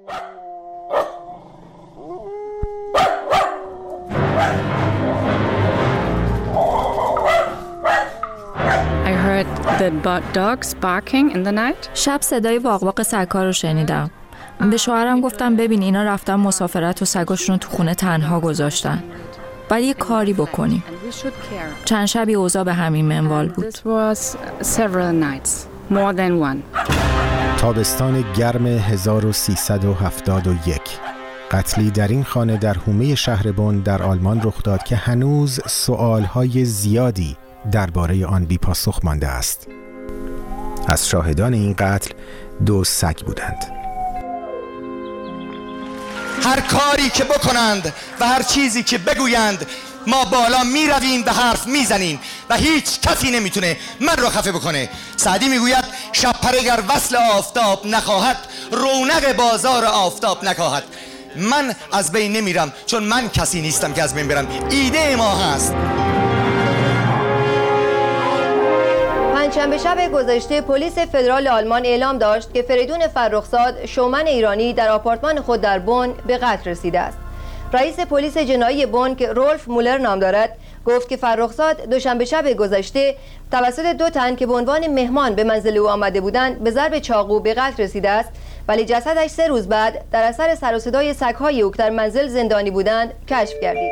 I heard the dogs barking in the night. شب صدای واق سگ‌ها رو شنیدم. به شوهرم گفتم ببین اینا رفتن مسافرت و سگاشون رو تو خونه تنها گذاشتن. باید یه کاری بکنیم. چند شبی اوضاع به همین منوال بود. تابستان گرم 1371 قتلی در این خانه در حومه شهر بن در آلمان رخ داد که هنوز سوالهای زیادی درباره آن بی پاسخ مانده است. از شاهدان این قتل 2 سگ بودند. هر کاری که بکنند و هر چیزی که بگویند ما بالا می رویم و حرف می زنیم و هیچ کسی نمیتونه من رو خفه بکنه. سعدی میگوید شب پرگر وصل آفتاب نخواهد، رونق بازار آفتاب نخواهد. من از بین نمیرم چون من کسی نیستم که از بین برم. ایده ما هست. پنجشنبه شب گذشته پلیس فدرال آلمان اعلام داشت که فریدون فرخزاد شومن ایرانی در آپارتمان خود در بن به قتل رسیده است. رئیس پلیس جنایی بن که رولف مولر نام دارد گفت که فرخزاد دوشنبه شب گذشته توسط 2 تن که به عنوان مهمان به منزل او آمده بودند به ضرب چاقو به قتل رسیده است، ولی جسدش 3 روز بعد در اثر سر و صدای سگ‌های او که در منزل زندانی بودند کشف گردید.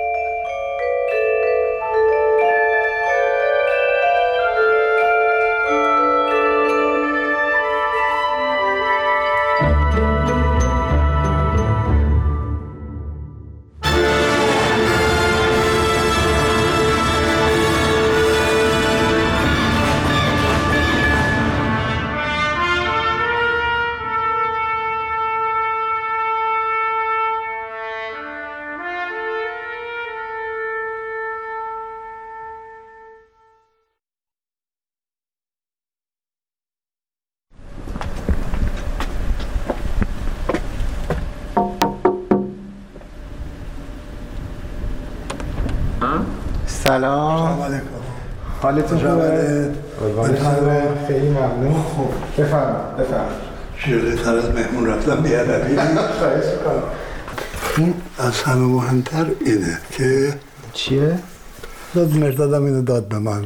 سلام علیکم. حالتون خوبه؟ خیلی ممنون. بفرمایید. شیرتر از مهمون رفتم بیادبی. خواهش می‌کنم. این از همه مهمتر اینه که چیه؟ مردادم اینو داد به من.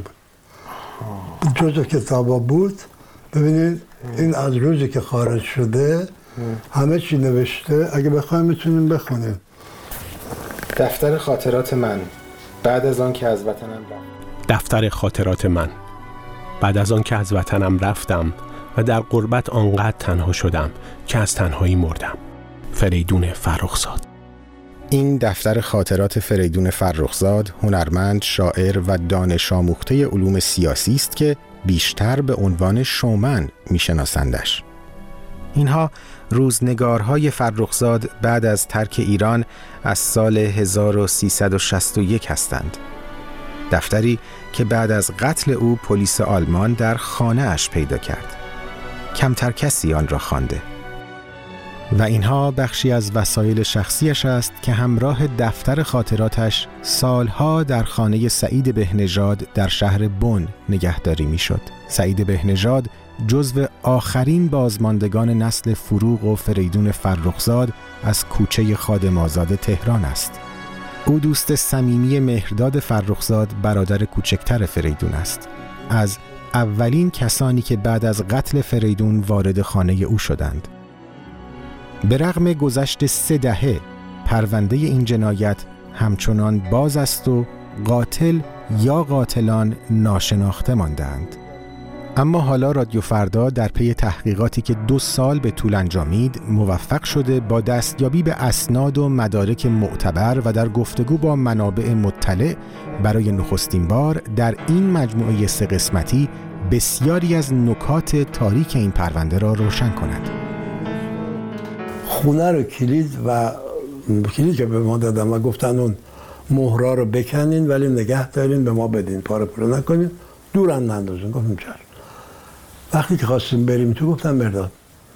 جزو کتابا بود. ببینید این از روزی که خارج شده همه چی نوشته. اگه بخوایم میتونیم بخونیم. دفتر خاطرات من بعد از آن که از وطنم رفتم. دفتر خاطرات من بعد از آن که از وطنم رفتم و در غربت آنقدر تنها شدم که از تنهایی مردم. فریدون فرخزاد. این دفتر خاطرات فریدون فرخزاد، هنرمند، شاعر و دانش آموخته علوم سیاسی است که بیشتر به عنوان شومن میشناسندش. اینها روزنگارهای فرخزاد بعد از ترک ایران از سال 1361 هستند. دفتری که بعد از قتل او پلیس آلمان در خانه اش پیدا کرد. کمتر کسی آن را خوانده. و اینها بخشی از وسایل شخصیش است که همراه دفتر خاطراتش سالها در خانه سعید بهنژاد در شهر بن نگهداری میشد. سعید بهنژاد جزو آخرین بازماندگان نسل فروغ و فریدون فرخزاد از کوچه خادم آزاد تهران است. او دوست صمیمی مهرداد فرخزاد برادر کوچکتر فریدون است. از اولین کسانی که بعد از قتل فریدون وارد خانه او شدند. به رغم گذشت 3 دهه پرونده این جنایت همچنان باز است و قاتل یا قاتلان ناشناخته ماندند. اما حالا رادیو فردا در پی تحقیقاتی که 2 سال به طول انجامید موفق شده با دستیابی به اسناد و مدارک معتبر و در گفتگو با منابع مطلع برای نخستین بار در این مجموعه 3 قسمتی بسیاری از نکات تاریک این پرونده را روشن کند. خونه رو کلید که به ما دادن و گفتن اون مهرا رو بکنین ولی نگه دارین به ما بدین، پاره پاره نکنین، دور هم نندازین. گفتم چشم. وقتی که خواستیم بریم تو گفتم مرداد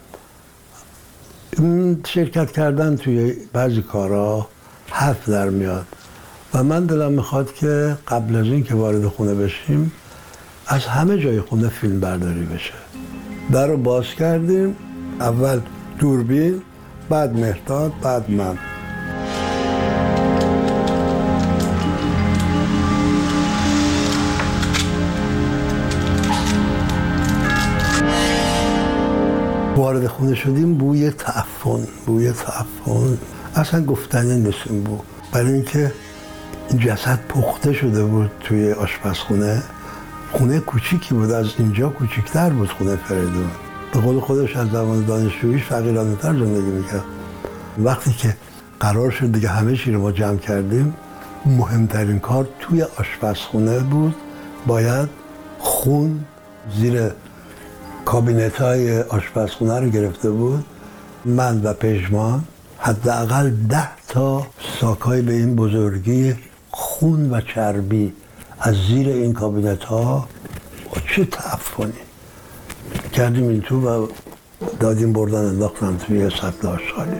شرکت کردن توی بعضی کارا حرف در میاد و من دلم میخواد که قبل از این که وارد خونه بشیم از همه جای خونه فیلم برداری بشه. در رو باز کردیم، اول دوربین بعد مهرداد، بعد من. وارد خونه شدیم، بوی تعفن اصلا گفتنی نیست این بو، برای اینکه این جسد پخته شده بود توی آشپزخونه. خونه کوچیکی بود، از اینجا کوچیکتر بود خونه فریدون. به قول خودش از زمان دانشجوییش فقیرانه‌تر زندگی میکرد. وقتی که قرار شد دیگه همه چی رو ما جمع کردیم، مهمترین کار توی آشپزخونه بود. باید خون زیر کابینت‌های آشپزخونه رو گرفته بود. من و پژمان حداقل 10 تا ساک‌های به این بزرگی خون و چربی از زیر این کابینت‌ها چه تعفنی کردیم این تو و دادیم بردن انداختن توی سطل آشغالی.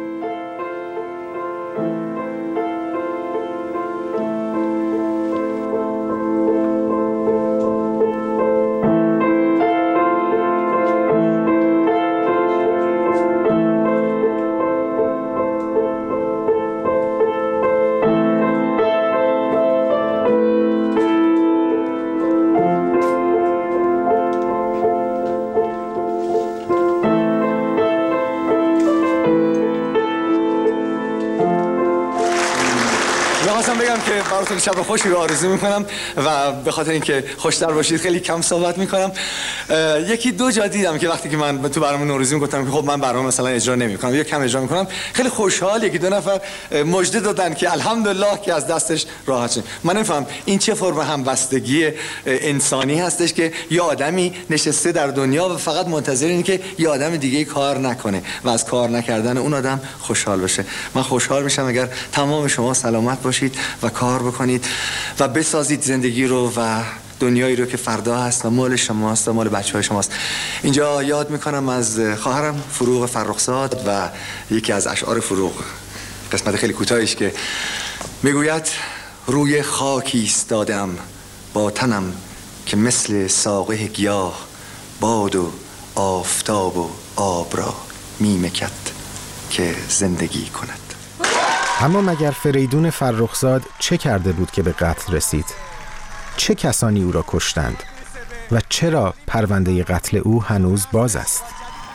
براتون شب خوشی رو آرزو میکنم و به خاطر اینکه خوشتر باشید خیلی کم صحبت میکنم. یکی دو جا دیدم که وقتی که من تو برنامه نوروزی گفتم که خب من برنامه مثلا اجرا نمیکنم یا کم اجرا میکنم، خیلی خوشحال یکی دو نفر مژده دادن که الحمدلله که از دستش راحت شد. من نمیفهم این چه فرم همبستگی انسانی هستش که یه آدمی نشسته در دنیا و فقط منتظر اینه که یه آدم دیگه کار نکنه و از کار نکردن اون آدم خوشحال بشه. من خوشحال میشم اگر تمام شما سلامت باشید و کار بکنید و بسازید زندگی رو و دنیایی رو که فردا هست و مال شماست و مال بچه‌های شماست. اینجا یاد میکنم از خواهرم فروغ فرخزاد و یکی از اشعار فروغ، قسمت خیلی کوتاهیش که میگوید: روی خاکی ایستادم با تنم که مثل ساقه گیاه، باد و آفتاب و آب را میمکد که زندگی کند. اما مگر فریدون فرخزاد چه کرده بود که به قتل رسید؟ چه کسانی او را کشتند؟ و چرا پرونده قتل او هنوز باز است؟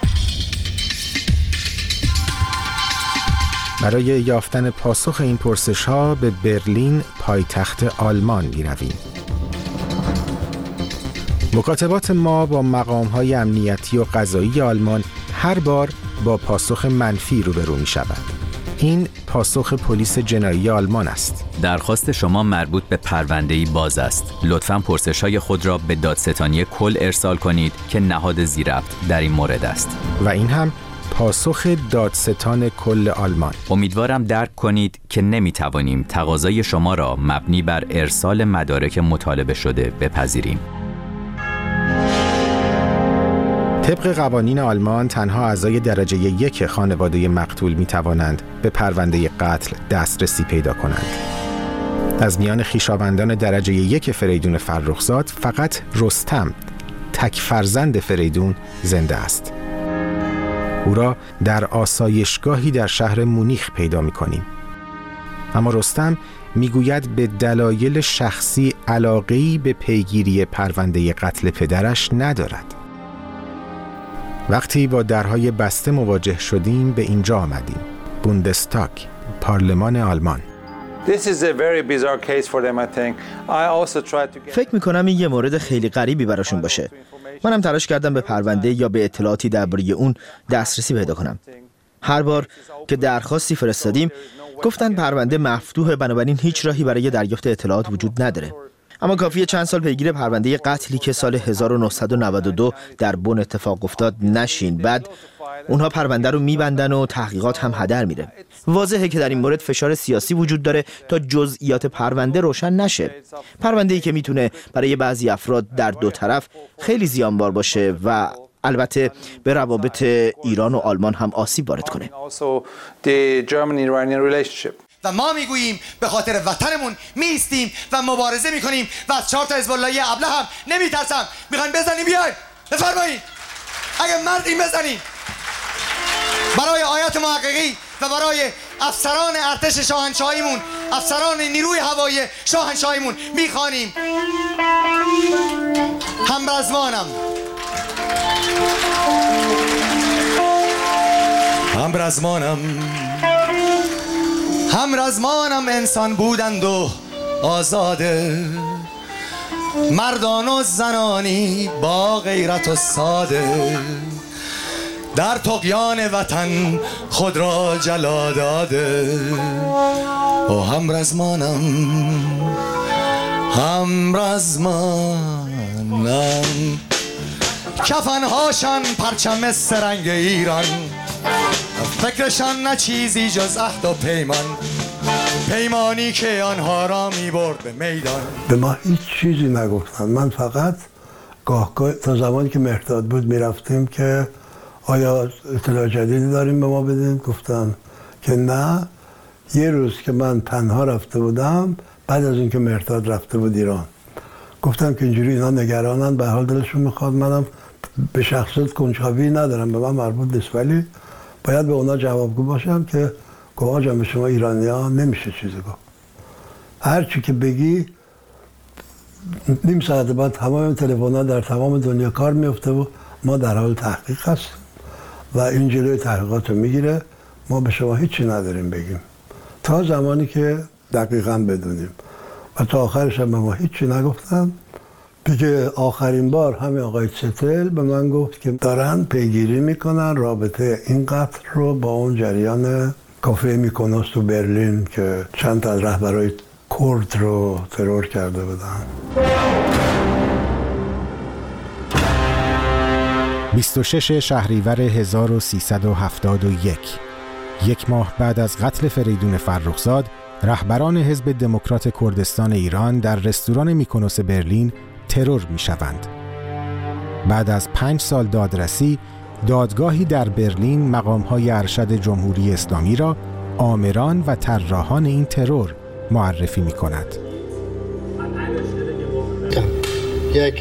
برای یافتن پاسخ این پرسش‌ها به برلین، پایتخت آلمان می‌رویم. مکاتبات ما با مقام‌های امنیتی و قضایی آلمان هر بار با پاسخ منفی روبرو می‌شود. این پاسخ پلیس جنایی آلمان است. درخواست شما مربوط به پرونده‌ای باز است. لطفاً پرسش‌های خود را به دادستانی کل ارسال کنید که نهاد زیرربط در این مورد است. و این هم پاسخ دادستان کل آلمان. امیدوارم درک کنید که نمی‌توانیم تقاضای شما را مبنی بر ارسال مدارک مطالبه شده بپذیریم. طبق قوانین آلمان تنها اعضای درجه 1 خانواده مقتول می توانند به پرونده قتل دسترسی پیدا کنند. از میان خویشاوندان درجه 1 فریدون فرخزاد فقط رستم، تک فرزند فریدون، زنده است. او را در آسایشگاهی در شهر مونیخ پیدا می کنیم. اما رستم میگوید به دلایل شخصی علاقه‌ای به پیگیری پرونده قتل پدرش ندارد. وقتی با درهای بسته مواجه شدیم به اینجا آمدیم. بوندستاگ، پارلمان آلمان. فکر میکنم این یه مورد خیلی غریبی براشون باشه. منم تلاش کردم به پرونده یا به اطلاعاتی درباره اون دسترسی پیدا کنم. هر بار که درخواستی فرستادیم گفتن پرونده مفتوحه، بنابراین هیچ راهی برای دریافت اطلاعات وجود نداره. اما کافیه چند سال پیگیر پرونده قتلی که سال 1992 در بن اتفاق افتاد نشین، بعد اونها پرونده رو میبندن و تحقیقات هم هدر میره. واضحه که در این مورد فشار سیاسی وجود داره تا جزئیات پرونده روشن نشه. پرونده‌ای که میتونه برای بعضی افراد در دو طرف خیلی زیانبار باشه و البته به روابط ایران و آلمان هم آسیب وارد کنه. و ما میگوییم به خاطر وطنمون میستیم و مبارزه میکنیم و از 4 تا حزب اللهی ابله هم نمیترسم. میخواین بزنیم بیاید بفرمایید، اگه مردیم بزنیم. برای آیت محققی و برای افسران ارتش شاهنشاهیمون، افسران نیروی هوایی شاهنشاهیمون میخوانیم. همرزمانم همرزمانم انسان بودند و آزاده، مردان و زنانی با غیرت و ساده، در طغیان وطن خود را جلا داده. او همرزمانم کفنهاشان پرچم سرنگ ایران، فکرشان نه چیزی جز عهد و پیمانی که آنها را می برد به میدان. به ما هیچ چیزی نگفتن. من فقط گاه تا زمانی که مهرداد بود میرفتیم که آیا اطلاع جدیدی داریم به ما بدین؟ گفتن که نه. یه روز که من تنها رفته بودم بعد از اینکه مهرداد رفته بود ایران، گفتم که اینجوری اینا نگرانن، به حال دلشون میخواد. منم به شخصیت کنجکاوی ندارم، به من مربوط نیست، ولی باید به اونا جوابگو باشم که گواه جان به شما ایرانی‌ها نمیشه چیزی گفت. هر چی که بگی نیم ساعت بعد تمام تلفن‌ها در تمام دنیا کار میفته و ما در حال تحقیق هستیم و این جلوی تحقیقات رو میگیره. ما به شما هیچی نداریم بگیم تا زمانی که دقیقاً بدونیم. و تا آخرش هم به ما هیچی نگفتن. دیگه آخرین بار همین آقای ستل به من گفت که دارن پیگیری میکنن رابطه این قتل رو با اون جریان کافه میکونوس تو برلین که چند تا از رهبرای کرد رو ترور کرده بودن. 26 شهریور 1371، یک ماه بعد از قتل فریدون فرخزاد، رهبران حزب دموکرات کردستان ایران در رستوران میکونوس برلین ترور میشوند. بعد از 5 سال دادرسی، دادگاهی در برلین مقام‌های ارشد جمهوری اسلامی را آمران و طراحان این ترور معرفی می‌کند. یک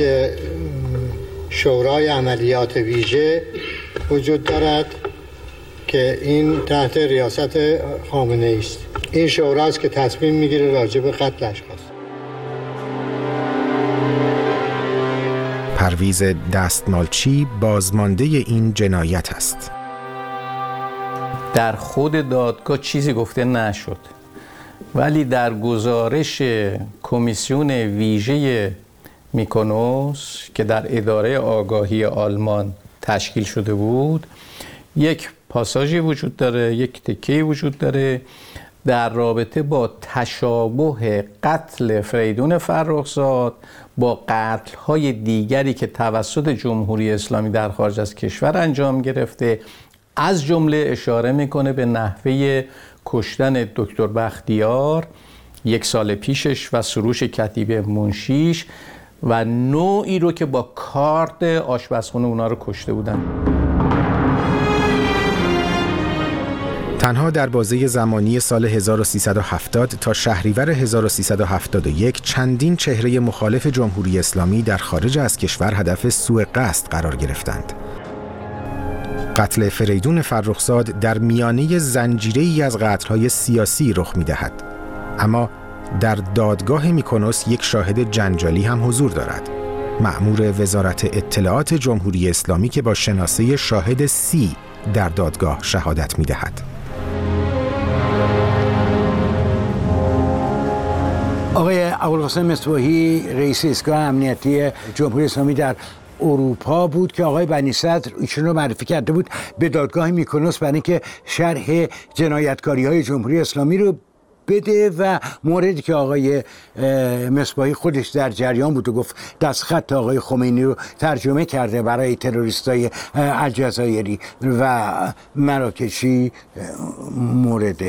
شورای عملیات ویژه وجود دارد که این تحت ریاست خامنه‌ای است. این شوراست که تصمیم میگیره راجع به قتل اشخاص. پرویز دستمالچی بازمانده این جنایت است. در خود دادگاه چیزی گفته نشد، ولی در گزارش کمیسیون ویژه میکونوس که در اداره آگاهی آلمان تشکیل شده بود، یک پاساژی وجود داره، یک تکه‌ای وجود داره در رابطه با تشابه قتل فریدون فرخزاد با قتل‌های دیگری که توسط جمهوری اسلامی در خارج از کشور انجام گرفته، از جمله اشاره میکنه به نحوه کشتن دکتر بختیار 1 سال پیشش و سروش کتیبه منشیش و نوعی رو که با کارد آشپزخونه اونا رو کشته بودن. تنها در بازه زمانی سال 1370 تا شهریور 1371 چندین چهره مخالف جمهوری اسلامی در خارج از کشور هدف سوء قصد قرار گرفتند. قتل فریدون فرخزاد در میانه زنجیره‌ای از قتل‌های سیاسی رخ می‌دهد. اما در دادگاه میکونوس یک شاهد جنجالی هم حضور دارد. مأمور وزارت اطلاعات جمهوری اسلامی که با شناسه شاهد سی در دادگاه شهادت می‌دهد. آقای ابوالقاسم مصباحی رئیس ایستگاه امنیتی جمهوری اسلامی در اروپا بود که آقای بنی صدر ایشون رو معرفی کرده بود به دادگاه میکونوس برای اینکه شرح جنایتکاری‌های جمهوری اسلامی رو بده و موردی که آقای مصباحی خودش در جریان بود و گفت دستخط آقای خمینی رو ترجمه کرده برای تروریستای الجزایری و مراکشی مورد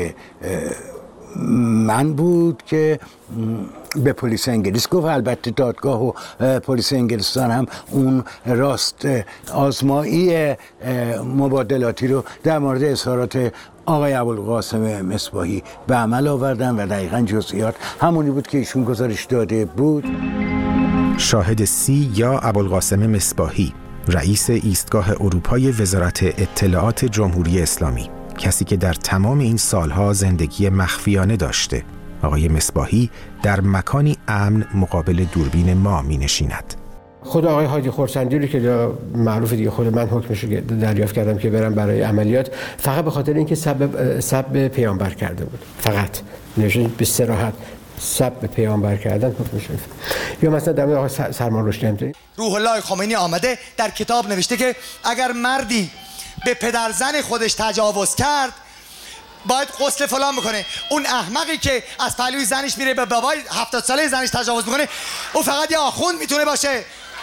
من بود که به پلیس انگلیس گفت. البته دادگاه و پلیس انگلستان هم اون راست آزمایی مبادلاتی رو در مورد اظهارات آقای ابوالقاسم مصباحی به عمل آوردن و دقیقاً جزئیات همونی بود که ایشون گزارش داده بود. شاهد سی یا ابوالقاسم مصباحی، رئیس ایستگاه اروپای وزارت اطلاعات جمهوری اسلامی، کسی که در تمام این سالها زندگی مخفیانه داشته. آقای مصباحی در مکانی امن مقابل دوربین ما می نشیند. خود آقای حاجی خرسندی رو که معروف دیگه، خود من حکمش رو دریافت کردم که برم برای عملیات، فقط به خاطر اینکه سب پیامبر کرده بود. فقط نشون به صراحت سب پیامبر کردن حکمش رو. یا مثلا در مورد آقای سلمان رشدی همینطوری. روح الله خمینی آمده در کتاب نوشته که اگر مردی به پدرزن خودش تجاوز کرد باید غسل فلان بکنه. اون احمقی که از پهلوی زنش میره به بابای 70 ساله زنش تجاوز بکنه، اون فقط یه آخوند میتونه باشه.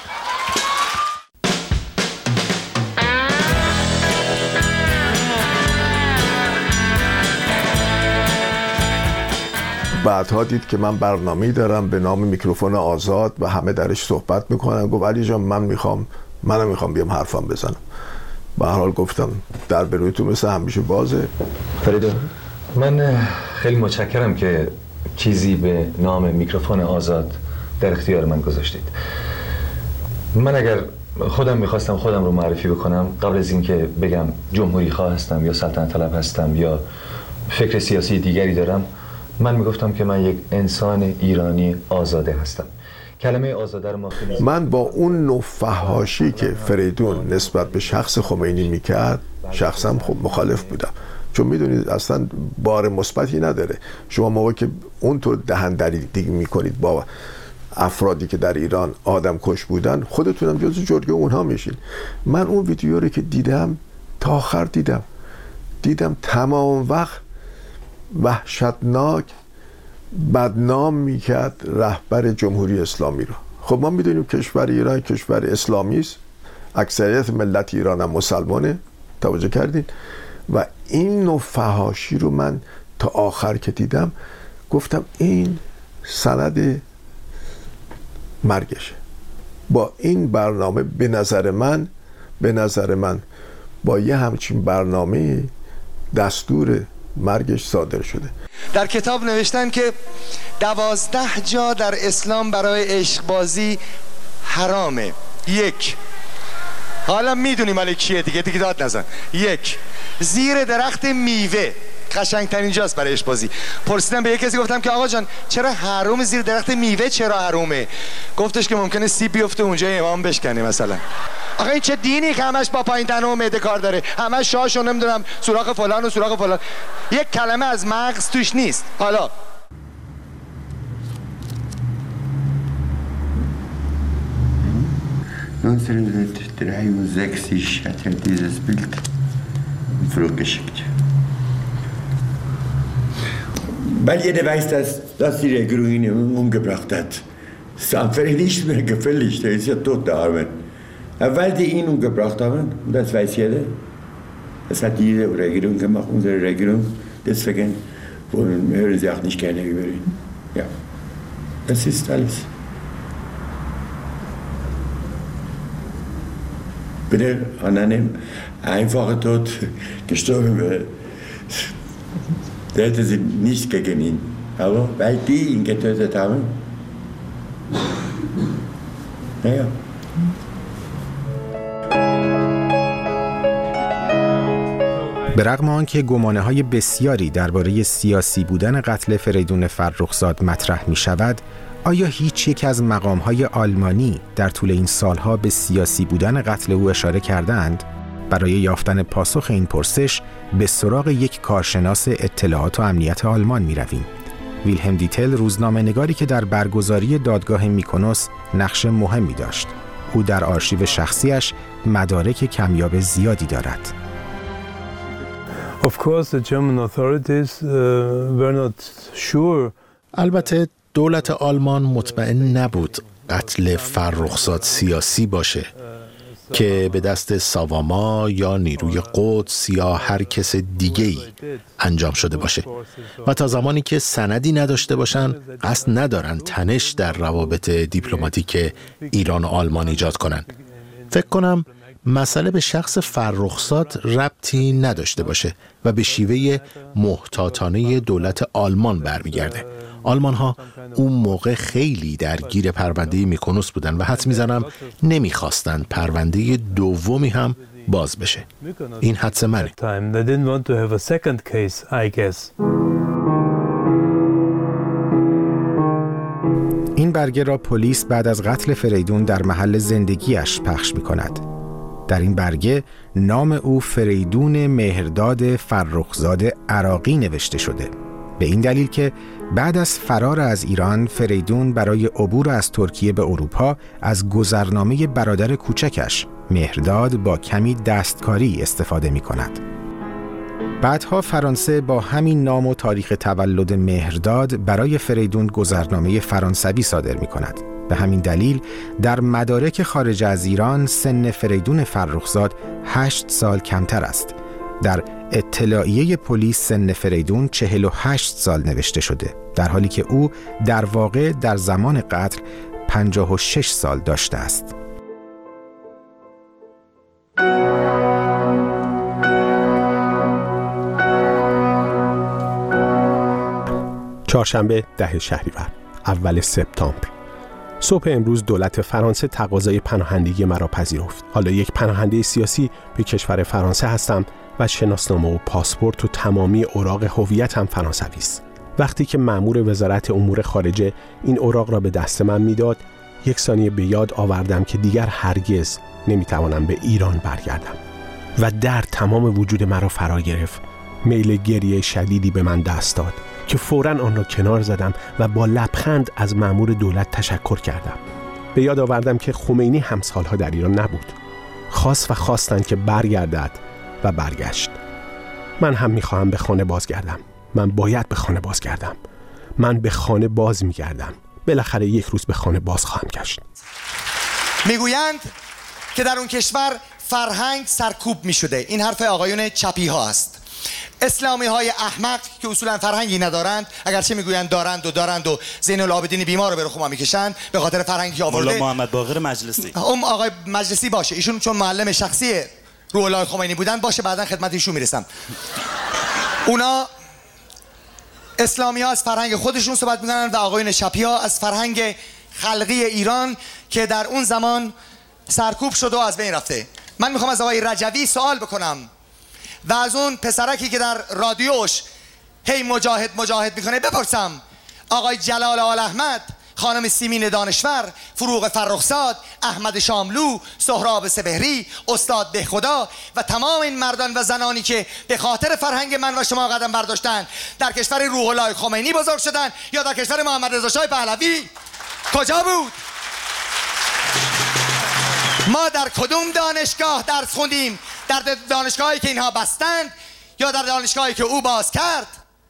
بعدها دید که من برنامه‌ای دارم به نام میکروفون آزاد و همه درش صحبت میکنن. گفت علی جان منم میخوام بیام حرفم بزنم. به هر حال گفتم در بروی تو مثل همیشه بازه. فریدون، من خیلی متشکرم که چیزی به نام میکروفون آزاد در اختیار من گذاشتید. من اگر خودم میخواستم خودم رو معرفی بکنم، قبل از اینکه بگم جمهوری خواه هستم یا سلطنت طلب هستم یا فکر سیاسی دیگری دارم، من میگفتم که من یک انسان ایرانی آزاده هستم. کلمه آزاده رو من با اون نوع فحاشی که فریدون نسبت به شخص خمینی میکرد شخصا خب مخالف بودم، چون میدونید اصلا بار مثبتی نداره. شما موقعی که اونطور دهن‌دریدی میکنید با افرادی که در ایران آدم کش بودن، خودتونم جزو جرگه اونها میشین. من اون ویدیو رو که دیدم تا آخر دیدم تمام وقت وحشتناک بدنام میکرد رهبر جمهوری اسلامی رو. خب ما میدونیم کشور ایران کشور اسلامی است، اکثریت ملت ایران هم مسلمانه، توجه کردین؟ و این نوع فحاشی رو من تا آخر که دیدم گفتم این سند مرگشه. با این برنامه به نظر من با یه همچین برنامه دستور مرگش صادر شده. در کتاب نوشتن که 12 جا در اسلام برای عشق بازی حرامه. 1 حالا میدونیم ولی کیه دیگه داد نزن. 1 زیر درخت میوه قشنگترین جاست برای عشق بازی. پرسیدم به یک کسی، گفتم که آقا جان چرا حرام زیر درخت میوه چرا حرامه؟ گفتش که ممکنه سیب بیفته اونجا امام بشکنه مثلا. آقا این چه دینی که همش با پایین تنه و معده کار داره، همش شاش و نمیدونم سوراخ فلان و سوراخ فلان، یک کلمه از مغز توش نیست. حالا Unsere 63 hat er dieses Bild zurückgeschickt. Weil jeder weiß, dass die Regierung ihn umgebracht hat. Das ist einfach nicht mehr gefällig, der ist ja tot, der Arme. Weil die ihn umgebracht haben, und das weiß jeder, das hat diese Regierung gemacht, unsere Regierung, deswegen hören sie auch nicht gerne über ihn. Ja, das ist alles. Wenn er an einem einfachen Tod gestorben wäre, der hätte sie nicht gegen ihn. Aber weil die ihn getötet haben, naja. به رغم آنکه گمانه‌های بسیاری درباره سیاسی بودن قتل فریدون فرخزاد مطرح می شود، آیا هیچ یک از مقام‌های آلمانی در طول این سالها به سیاسی بودن قتل او اشاره کردند؟ برای یافتن پاسخ این پرسش به سراغ یک کارشناس اطلاعات و امنیت آلمان می رویم. ویلهلم دیتل روزنامه‌نگاری که در برگزاری دادگاه میکونوس نقش مهمی داشت. او در آرشیو شخصیش مدارک کمیاب زیادی دارد. البته دولت آلمان مطمئن نبود قتل فرخزاد سیاسی باشه که به دست ساواما یا نیروی قدس یا هر کس دیگه‌ای انجام شده باشه و تا زمانی که سندی نداشته باشن قصد ندارن تنش در روابط دیپلماتیک ایران و آلمان ایجاد کنن. فکر کنم مسئله به شخص فرخزاد ربطی نداشته باشه و به شیوه محتاطانه دولت آلمان برمیگرده. آلمان ها اون موقع خیلی درگیر پرونده میکونوس بودن و حدس میزنم نمیخواستن پرونده دومی هم باز بشه. این حدس منه. این برگه را پلیس بعد از قتل فریدون در محل زندگیش پخش می کند. در این برگه نام او فریدون مهرداد فرخزاد عراقی نوشته شده، به این دلیل که بعد از فرار از ایران فریدون برای عبور از ترکیه به اروپا از گذرنامه برادر کوچکش مهرداد با کمی دستکاری استفاده می کند. بعدها فرانسه با همین نام و تاریخ تولد مهرداد برای فریدون گذرنامه فرانسوی صادر می کند. به همین دلیل در مدارک خارج از ایران سن فریدون فرخزاد 8 سال کمتر است. در اطلاعیه پلیس سن فریدون 48 سال نوشته شده، در حالی که او در واقع در زمان قتل 56 سال داشته است. چهارشنبه 10 شهریور، اول سپتامبر. صبح امروز دولت فرانسه تقاضای پناهندگی مرا پذیرفت. حالا یک پناهنده سیاسی به کشور فرانسه هستم و شناسنامه و پاسپورت و تمامی اوراق هویتم فرانسوی است. وقتی که مأمور وزارت امور خارجه این اوراق را به دست من میداد، یک ثانیه به یاد آوردم که دیگر هرگز نمیتوانم به ایران برگردم و در تمام وجود مرا فرا گرفت. میل گریه شدیدی به من دست داد که فوراً آن را کنار زدم و با لبخند از مأمور دولت تشکر کردم. به یاد آوردم که خمینی هم سالها در ایران نبود. خواستند که برگردد و برگشت. من هم میخواهم به خانه بازگردم. من باید به خانه بازگردم. من به خانه باز میگردم. بالاخره یک روز به خانه باز خواهم گشت. میگویند که در اون کشور فرهنگ سرکوب میشده. این حرف آقایون چپی ها است. اسلامی های احمق که اصولا فرهنگی ندارند، اگرچه میگویند دارند و زین العابدین بیمار رو به رخوما میکشند به خاطر فرهنگی آورده. مولا محمد باقر مجلسی، آقای مجلسی باشه، ایشون چون معلم شخصی روح الله خمینی بودن باشه، بعداً خدمت ایشون میرسم. اونا اسلامی ها از فرهنگ خودشون صحبت میکنن و آقایون چپی ها از فرهنگ خلقی ایران که در اون زمان سرکوب شده و از بین رفته. من میخوام از آقای رجوی سوال بکنم و از اون پسرکی که در رادیوش هی مجاهد میکنه بپرسم، آقای جلال آل احمد، خانم سیمین دانشور، فروغ فرخزاد، احمد شاملو، سهراب سپهری، استاد بهخدا و تمام این مردان و زنانی که به خاطر فرهنگ من و شما قدم برداشتن در کشور روح الله خمینی بزرگ شدن یا در کشور محمد رضا شاه پهلوی کجا بود؟ ما در کدوم دانشگاه درس خوندیم؟ در دانشگاهی که اینها بستند یا در دانشگاهی که او باز کرد؟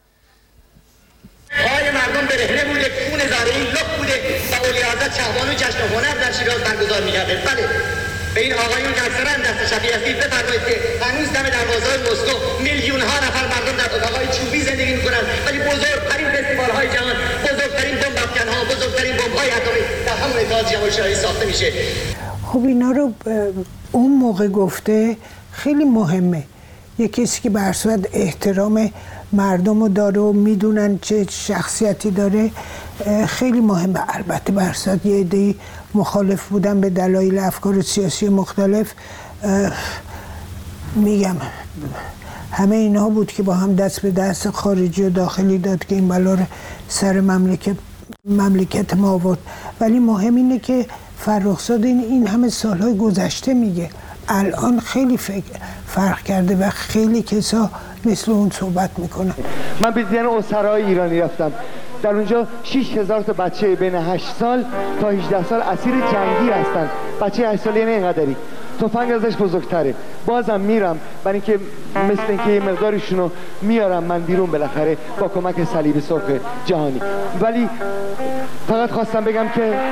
پای مردم برهنه بوده، خون زارعین لخت بوده و اولی حضرت شهبانو جشن هنر در شیراز برگزار می‌کرده. بله، به این آقایون که اکثرا دست شفیع هستید بفرمایید که هنوز دم دروازه‌های مسکو میلیون‌ها نفر مردم در اتاق‌های چوبی زندگی می‌کنند، ولی بزرگترین فستیوال‌های جهان، بزرگترین بمب افکن‌ها، بزرگترین بمب‌های اتمی در همون اتحاد جماهیر شوروی ساخته میشه. خب اینا رو اون موقع گفته خیلی مهمه. یه کسی که به هر صورت احترام مردم رو داره و میدونن چه شخصیتی داره خیلی مهمه. البته به هر صورت یه عده‌ای مخالف بودن به دلایل افکار سیاسی مختلف. میگم همه اینها بود که با هم دست به دست خارجی و داخلی داد که این بلا رو سر مملکت ما آورد. ولی مهم اینه که فرخزاد این همه سالهای گذشته میگه الان خیلی فرق کرده و خیلی کسا مثل اون صحبت میکنن. من به دیدن اسرای ایرانی رفتم، در اونجا 6000 تا بچه بین 8 سال تا 18 سال اسیر جنگی هستن. بچه 8 ساله یعنی اینقدری، تفنگ ازش بزرگتره. بازم میرم برای اینکه مثل اینکه یه مقداریشونو میارم من بیرون بالاخره با کمک صلیب سرخ جهانی. ولی فقط خواستم بگم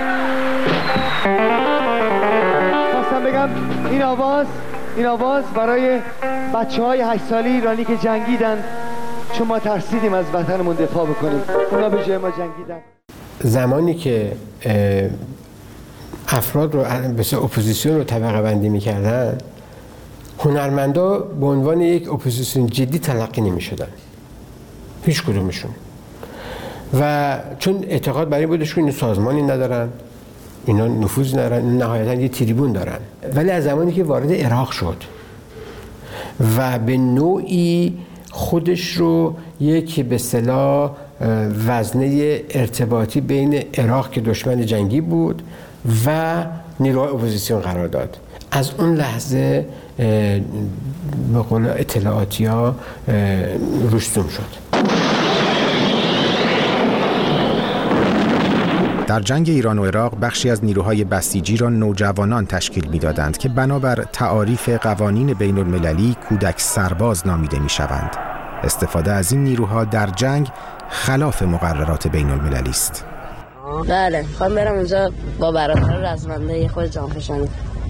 این آواز برای بچه‌های 8 ساله ایرانی که جنگیدن، چون ما ترسیدیم از وطنمون دفاع بکنیم، اونا به جای ما جنگیدن. زمانی که افراد رو مثل اپوزیسیون رو طبقه بندی می‌کردن، هنرمندا به عنوان یک اپوزیسیون جدی تلقی نمی‌شدن، هیچ کدومشون. و چون اعتقاد بر این بودش که این سازمانی ندارن، اینا نفوذ ندارن، نهایتاً یه تریبون دارن. ولی از زمانی که وارد عراق شد و به نوعی خودش رو یک به اصطلاح وزنه ارتباطی بین عراق که دشمن جنگی بود و نیروهای اپوزیسیون قرار داد. از اون لحظه به قول اطلاعاتی‌ها رسوم شد. در جنگ ایران و عراق بخشی از نیروهای بسیجی را نوجوانان تشکیل می‌دادند که بنابر تعاریف قوانین بین المللی کودک سرباز نامیده می‌شوند. استفاده از این نیروها در جنگ خلاف مقررات بین المللی است. بله، خواهم برم اونجا با برادر رزمنده خود جانفشانی.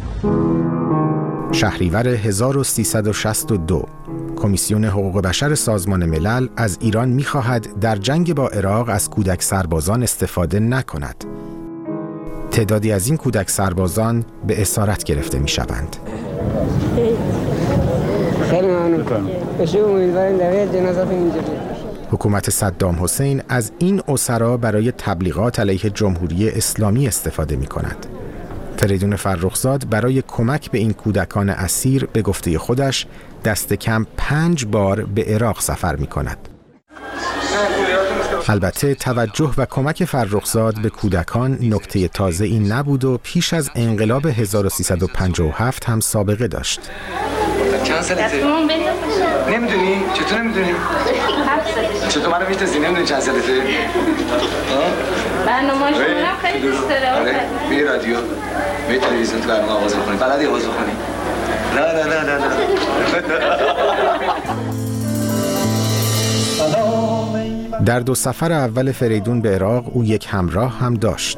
شهریور 1362 کمیسیون حقوق بشر سازمان ملل از ایران می‌خواهد در جنگ با عراق از کودک سربازان استفاده نکند. تعدادی از این کودک سربازان به اسارت گرفته می‌شوند. خیلی ممنون. امیدواریم در جنازات اینجوری. حکومت صدام حسین از این اسرا برای تبلیغات علیه جمهوری اسلامی استفاده می‌کند. فریدون فرخزاد برای کمک به این کودکان اسیر به گفته خودش دست کم 5 بار به عراق سفر می کند. البته توجه و کمک فرخزاد به کودکان نکته تازه این نبود و پیش از انقلاب 1357 هم سابقه داشت. چند سالته؟ نمیدونی؟ چطور نمیدونی؟ چطور منو میشناسی؟ نمیدونی چند سالته؟ برنامه شما خیلی دوست داره. بی رادیو بی تلویزیون تو برنامه آواز بخونی. بلدی آواز بخونی؟ نه. در 2 سفر اول فریدون به عراق او یک همراه هم داشت.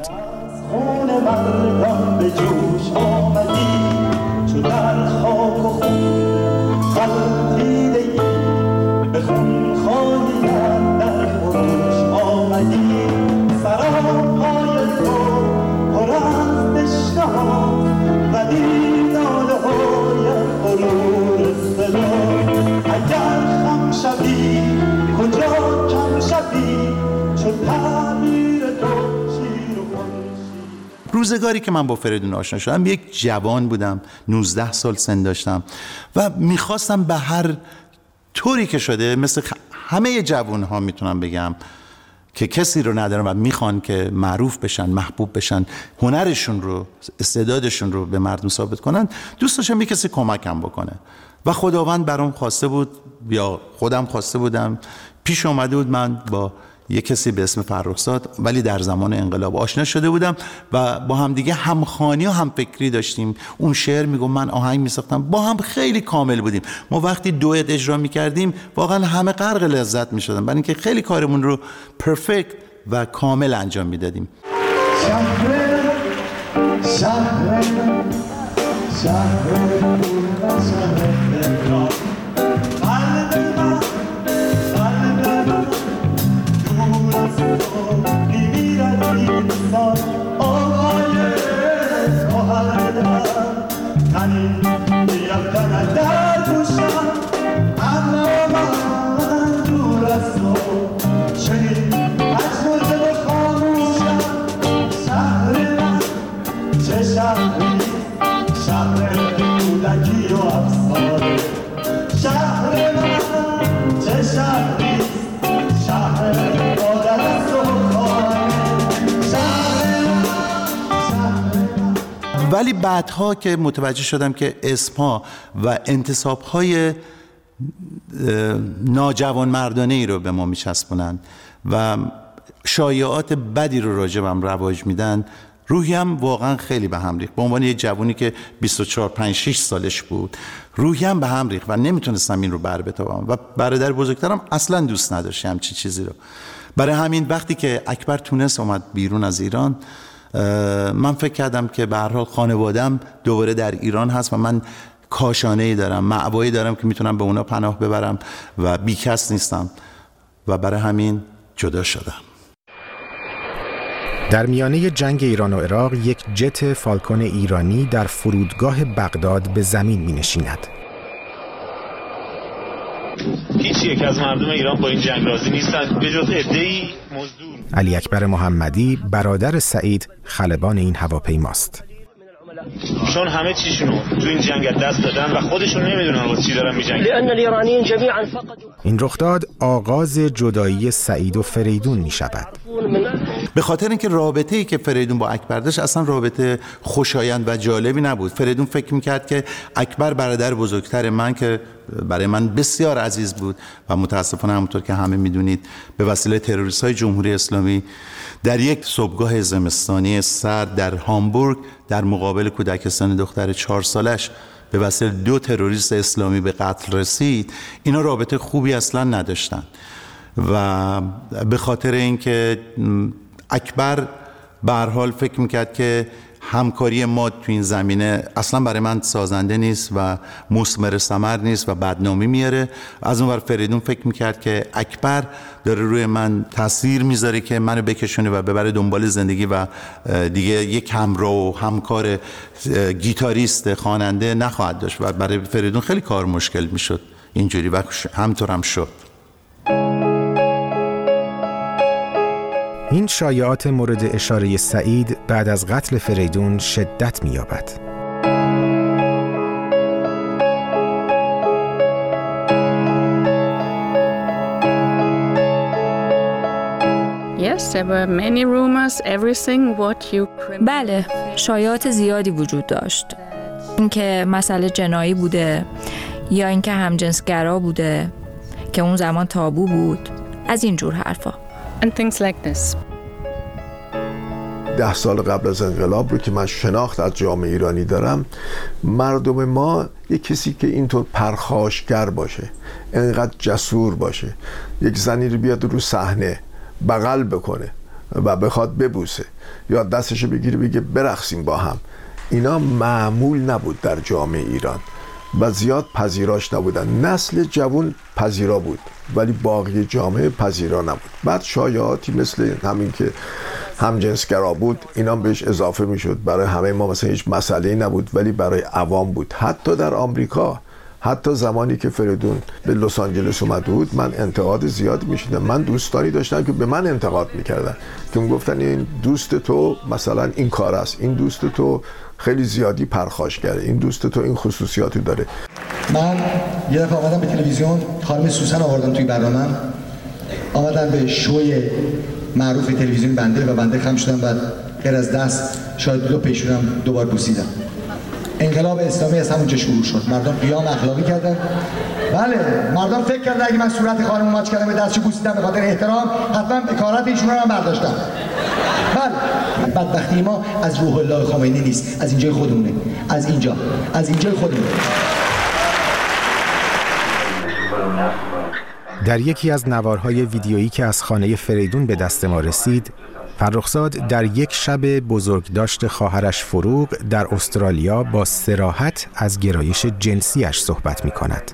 روزگاری که من با فریدون آشنا شدم یک جوان بودم، 19 سال سن داشتم و میخواستم به هر طوری که شده مثل همه جوان ها میتونم بگم که کسی رو ندارن و میخوان که معروف بشن، محبوب بشن، هنرشون رو، استعدادشون رو به مردم ثابت کنن، دوست داشتم یک کسی کمکم بکنه و خداوند برام خواسته بود یا خودم خواسته بودم، پیش اومده بود من با یک کسی به اسم فرخزاد ولی در زمان انقلاب آشنا شده بودم و با هم دیگه همخوانی و همفکری داشتیم. اون شعر میگم، من آهنگ میساختم، با هم خیلی کامل بودیم. ما وقتی دوئت اجرا میکردیم واقعا همه غرق لذت میشدن، برای اینکه خیلی کارمون رو پرفکت و کامل انجام میدادیم. ولی بعدها که متوجه شدم که اسمها و انتصابهای ناجوان مردانه ای رو به ما میچسبونن و شایعات بدی رو راجبم رواج میدن، روحیم واقعا خیلی به هم ریخت. به عنوان یه جوونی که 24 5 6 سالش بود روحیم به هم ریخت و نمیتونستم این رو بر بتابم و برادر بزرگترم اصلا دوست نداشت همچین چیزی رو. برای همین وقتی که اکبر تونس اومد بیرون از ایران، من فکر کردم که به هر حال خانواده‌ام دوباره در ایران هست و من کاشانه‌ای دارم، مأوایی دارم که میتونم به اونا پناه ببرم و بیکس نیستم و برای همین جدا شدم. در میانه جنگ ایران و عراق یک جت فالکون ایرانی در فرودگاه بغداد به زمین می نشیند. هیچ یک از مردم ایران با این جنگ راضی نیستند به جز عده‌ای مزدور. علی اکبر محمدی برادر سعید خلبان این هواپیماست. چون همه چیشونو تو این جنگ دست دادن و خودشون نمیدونن واسه چی دارن میجنگن. این رخداد آغاز جدایی سعید و فریدون می شود. به خاطر اینکه رابطه‌ای که فریدون با اکبر داشت اصلا رابطه خوشایند و جالبی نبود. فریدون فکر میکرد که اکبر برادر بزرگتر من که برای من بسیار عزیز بود و متاسفانه همونطور که همه میدونید به وسیله تروریست‌های جمهوری اسلامی در یک صبحگاه زمستانی سرد در هامبورگ در مقابل کودک سن دختر 4 سالش به وسیله 2 تروریست اسلامی به قتل رسید. اینا رابطه خوبی اصلا نداشتن و به خاطر اینکه اکبر به هر حال فکر میکرد که همکاری ما تو این زمینه اصلا برای من سازنده نیست و مثمر ثمر نیست و بدنامی میاره. از اون ور فریدون فکر میکرد که اکبر داره روی من تاثیر میذاره که منو بکشونه و ببره دنبال زندگی و دیگه یک همراه و همکار گیتاریست خواننده نخواهد داشت و برای فریدون خیلی کار مشکل میشد اینجوری و همطور هم شد. این شایعات مورد اشاره سعید بعد از قتل فریدون شدت می‌یابد. بله، شایعات زیادی وجود داشت. اینکه مسئله جنایی بوده یا اینکه همجنسگرا بوده که اون زمان تابو بود، از این جور حرفا. And things like this. 10 سال قبل از انقلاب رو که من شناخت از جامعه ایرانی دارم، مردم ما یک کسی که اینطور پرخاشگر باشه، انقدر جسور باشه، یک زنی رو بیاد رو صحنه بغل بکنه و بخواد ببوسه یا دستشو بگیره بگه برقصیم با هم، اینا معمول نبود در جامعه ایران و زیاد پذیراش نبودن. نسل جوان پذیرا بود ولی باقی جامعه پذیرا نبود. بعد شایعاتی مثل همین که همجنسگرا بود اینا بهش اضافه میشد. برای همه ما مثلا هیچ مسئله‌ای نبود ولی برای عوام بود. حتی در آمریکا، حتی زمانی که فریدون به لس آنجلس اومده بود، من انتقاد زیاد میشدم. من دوستانی داشتم که به من انتقاد میکردن که میگفتن این دوست تو مثلا این کار است، این دوست تو خیلی زیادی پرخاشگره، این دوست تو این خصوصیاتی داره. من یه دفعه آمدم به تلویزیون، خانم سوسن آوردم توی برنامه، آمدم به شوی معروف تلویزیون بنده و بنده خم شدم و غیر از دست شاید 2 پیشونم دوبار بوسیدم. انقلاب اسلامی از همونجا شروع شد. مردم قیام اخلاقی کردن. بله، مردم فکر کردن اگه من صورت خانم ماچ کردم به دستشو بوسیدم به خاطر احترام، حتما اکارت ایشون رو هم برداشتم. بله، بدبختی ما از روح الله خمینی نیست، از اینجای خودمونه، از اینجای خودمونه. در یکی از نوارهای ویدیویی که از خانه فریدون به دست ما رسید، فرخزاد در یک شب بزرگداشت خواهرش فروغ در استرالیا با صراحت از گرایش جنسیش صحبت می کند.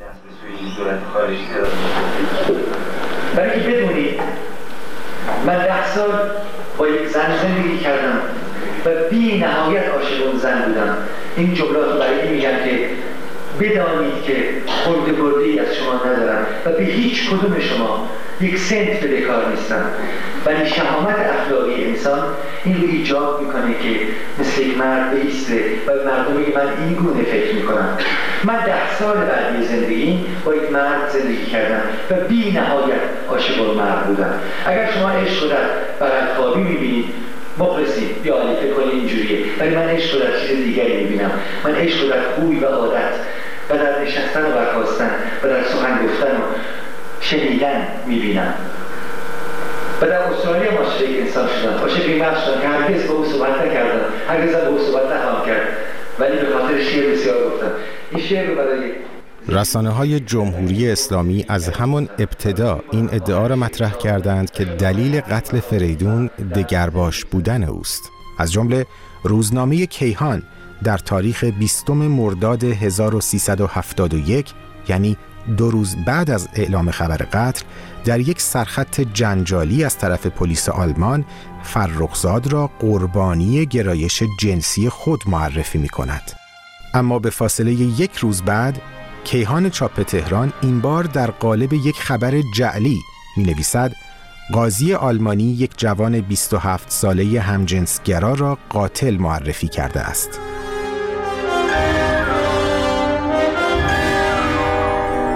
برای که بدونید من 10 سال با یک زن زندگی کردم و بی نهایت عاشق اون زن بودم. این جملات رو برای میگم که بدانید که خورده برده‌ای از شما ندارم و به هیچ کدوم شما یک سنت بدهکار نیستم، ولی شهامت اخلاقی انسان این رو ایجاب میکنه که مثل یک مرد بایسته و مردم میگه من این گونه فکر میکنم. من 10 سال بعدی زندگی با یک مرد زندگی کردم و بی نهایت عاشق اون مرد بودم. اگر شما عشق رو در بغل‌خوابی میبینید مخلصی یا عالی فکر کنید اینجوریه، ولی من عشق رو در چیز دیگری میبینم. من عشق رو در خوی و عادت و در نشستن و برخاستن و در سخن گفتن و شنیدن میبینم. و در استرالیا ما عاشق انسان شدم، عاشق این مرد شدم که هرگز با او صحبت نکردم، هرگز با او صحبت نخواهم کرد، ولی به خاطر شعر بسیار گفتم. این شعر رو برای رسانه‌های جمهوری اسلامی از همان ابتدا این ادعا را مطرح کردند که دلیل قتل فریدون دگرباش بودن اوست. از جمله روزنامه کیهان در تاریخ 20 مرداد 1371، یعنی 2 روز بعد از اعلام خبر قتل، در یک سرخط جنجالی از طرف پلیس آلمان فرخزاد را قربانی گرایش جنسی خود معرفی می‌کند. اما به فاصله 1 روز بعد کیهان چاپ تهران این بار در قالب یک خبر جعلی می‌نویسد قاضی آلمانی یک جوان 27 ساله همجنسگرا را قاتل معرفی کرده است.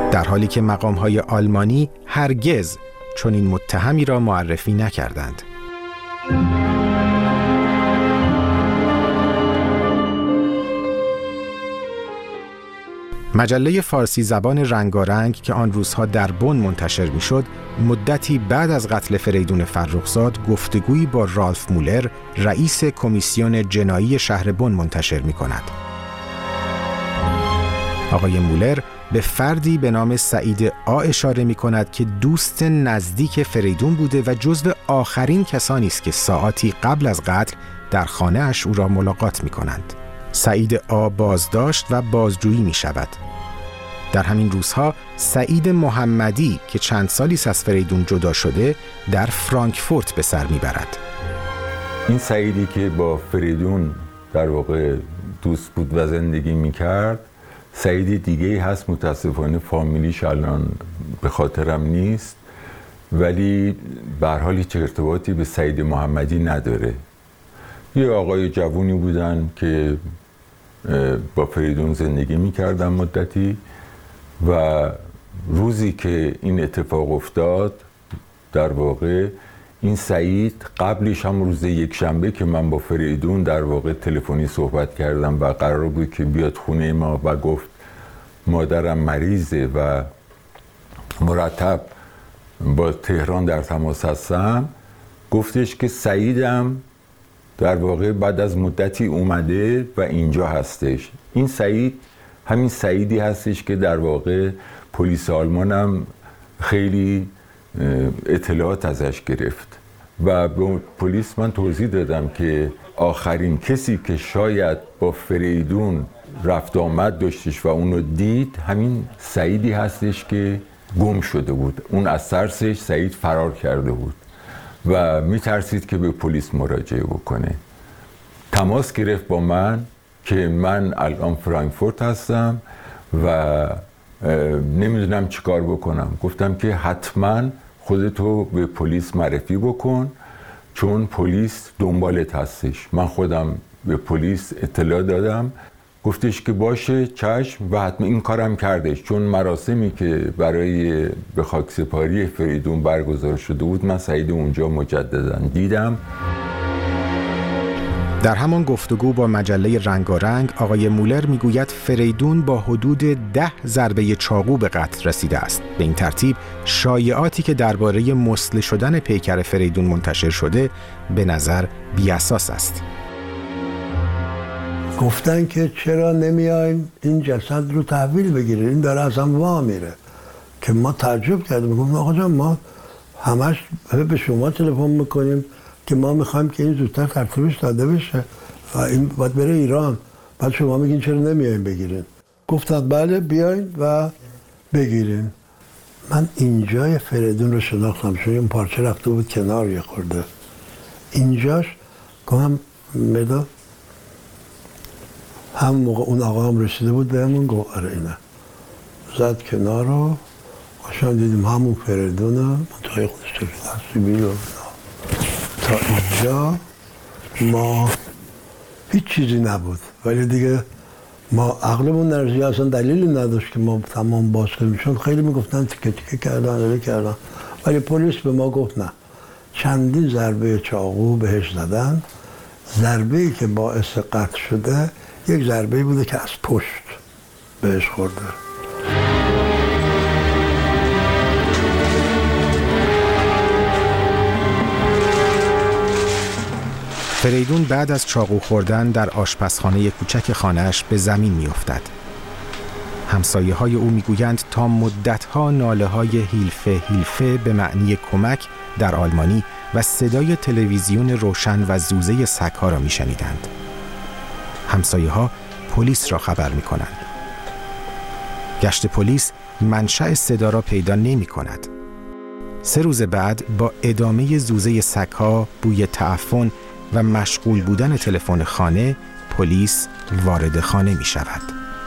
در حالی که مقام‌های آلمانی هرگز چنین متهمی را معرفی نکردند. مجله فارسی زبان رنگارنگ که آن روزها در بن منتشر می‌شد، مدتی بعد از قتل فریدون فرخزاد گفتگویی با رالف مولر، رئیس کمیسیون جنایی شهر بن منتشر می‌کند. آقای مولر به فردی به نام سعید آ اشاره می‌کند که دوست نزدیک فریدون بوده و جزو آخرین کسانی است که ساعاتی قبل از قتل در خانه‌اش او را ملاقات می‌کنند. سعید آ بازداشت و بازجویی می‌شود. در همین روزها سعید محمدی که چند سالی است از فریدون جدا شده در فرانکفورت به سر میبرد. این سعیدی که با فریدون در واقع دوست بود و زندگی میکرد، سعیدی دیگه هست، متاسفانه فامیلیش الان به خاطرم نیست، ولی به هر حال هیچ ارتباطی به سعید محمدی نداره. یه آقای جوونی بودن که با فریدون زندگی میکردن مدتی و روزی که این اتفاق افتاد در واقع این سعید قبلش هم روز یکشنبه که من با فریدون در واقع تلفنی صحبت کردم و قرار بود که بیاد خونه ما و گفت مادرم مریضه و مرتب با تهران در تماس هستم، گفتش که سعیدم در واقع بعد از مدتی اومده و اینجا هستش. این سعید همین سعیدی هستش که در واقع پلیس آلمان هم خیلی اطلاعات ازش گرفت و به پلیس من توضیح دادم که آخرین کسی که شاید با فریدون رفت آمد داشتش و اونو دید همین سعیدی هستش که گم شده بود. اون از ترسش سعید فرار کرده بود و میترسید که به پلیس مراجعه بکنه. تماس گرفت با من که من الان فرانکفورت هستم و نمیدونم چی کار بکنم. گفتم که حتما خودتو به پلیس معرفی بکن چون پلیس دنبالت هستش. من خودم به پلیس اطلاع دادم، گفتش که باشه چشم و حتما این کارم کردش، چون مراسمی که برای به خاکسپاری فریدون برگزار شده بود من سعید اونجا مجددا دیدم. در همان گفتگو با مجله رنگارنگ آقای مولر میگوید فریدون با حدود 10 ضربه چاقو به قتل رسیده است. به این ترتیب شایعاتی که درباره مسله شدن پیکر فریدون منتشر شده به نظر بی‌اساس است. گفتن که چرا نمیایم این جسد رو تحویل بگیریم، این داره اصلا وا میره، که ما تعجب کردیم. گفتم آقا جان ما همش به شما تلفن میکنیم که ما میخوایم که این زودتر ترتیبش داده بشه و این باید بره ایران، بعد شما میگین چرا نمیایم بگیرین. گفتن بله بیاین و بگیرین. من اینجای فریدون رو شناختم چون این پارچه رفته بود کنار یه خورده. اینجاش گفتم مداد هم موقع اون آقا هم رسیده بود بهمون گفت آره اینه، زد کنار رو قشنگ دیدیم همون فریدونه منطقه خودش تفصیلی رو. تا اینجا ما هیچ چیزی نبود، ولی دیگه ما عقلمون نرسید، اصلا دلیلی نداشت که ما تمام باز کنیم، چون خیلی میگفتن تیکه تیکه کردن، ولی پلیس به ما گفت نه، چندین ضربه چاقو بهش زدن. ضربه‌ای که باعث قتل شده یک ضربه‌ای بوده که از پشت بهش خورده. فریدون بعد از چاقو خوردن در آشپزخانه کوچک خانه‌اش به زمین می‌افتد. همسایه‌های او می‌گویند تا مدت‌ها ناله‌های هیلفه به معنی کمک در آلمانی و صدای تلویزیون روشن و زوزه سگ‌ها را می‌شنیدند. همسایه‌ها پلیس را خبر می‌کنند. گشت پلیس منشأ صدا را پیدا نمی‌کند. 3 روز بعد با ادامه زوزه سگ‌ها، بوی تعفن و مشغول بودن تلفن خانه، پلیس وارد خانه می شود.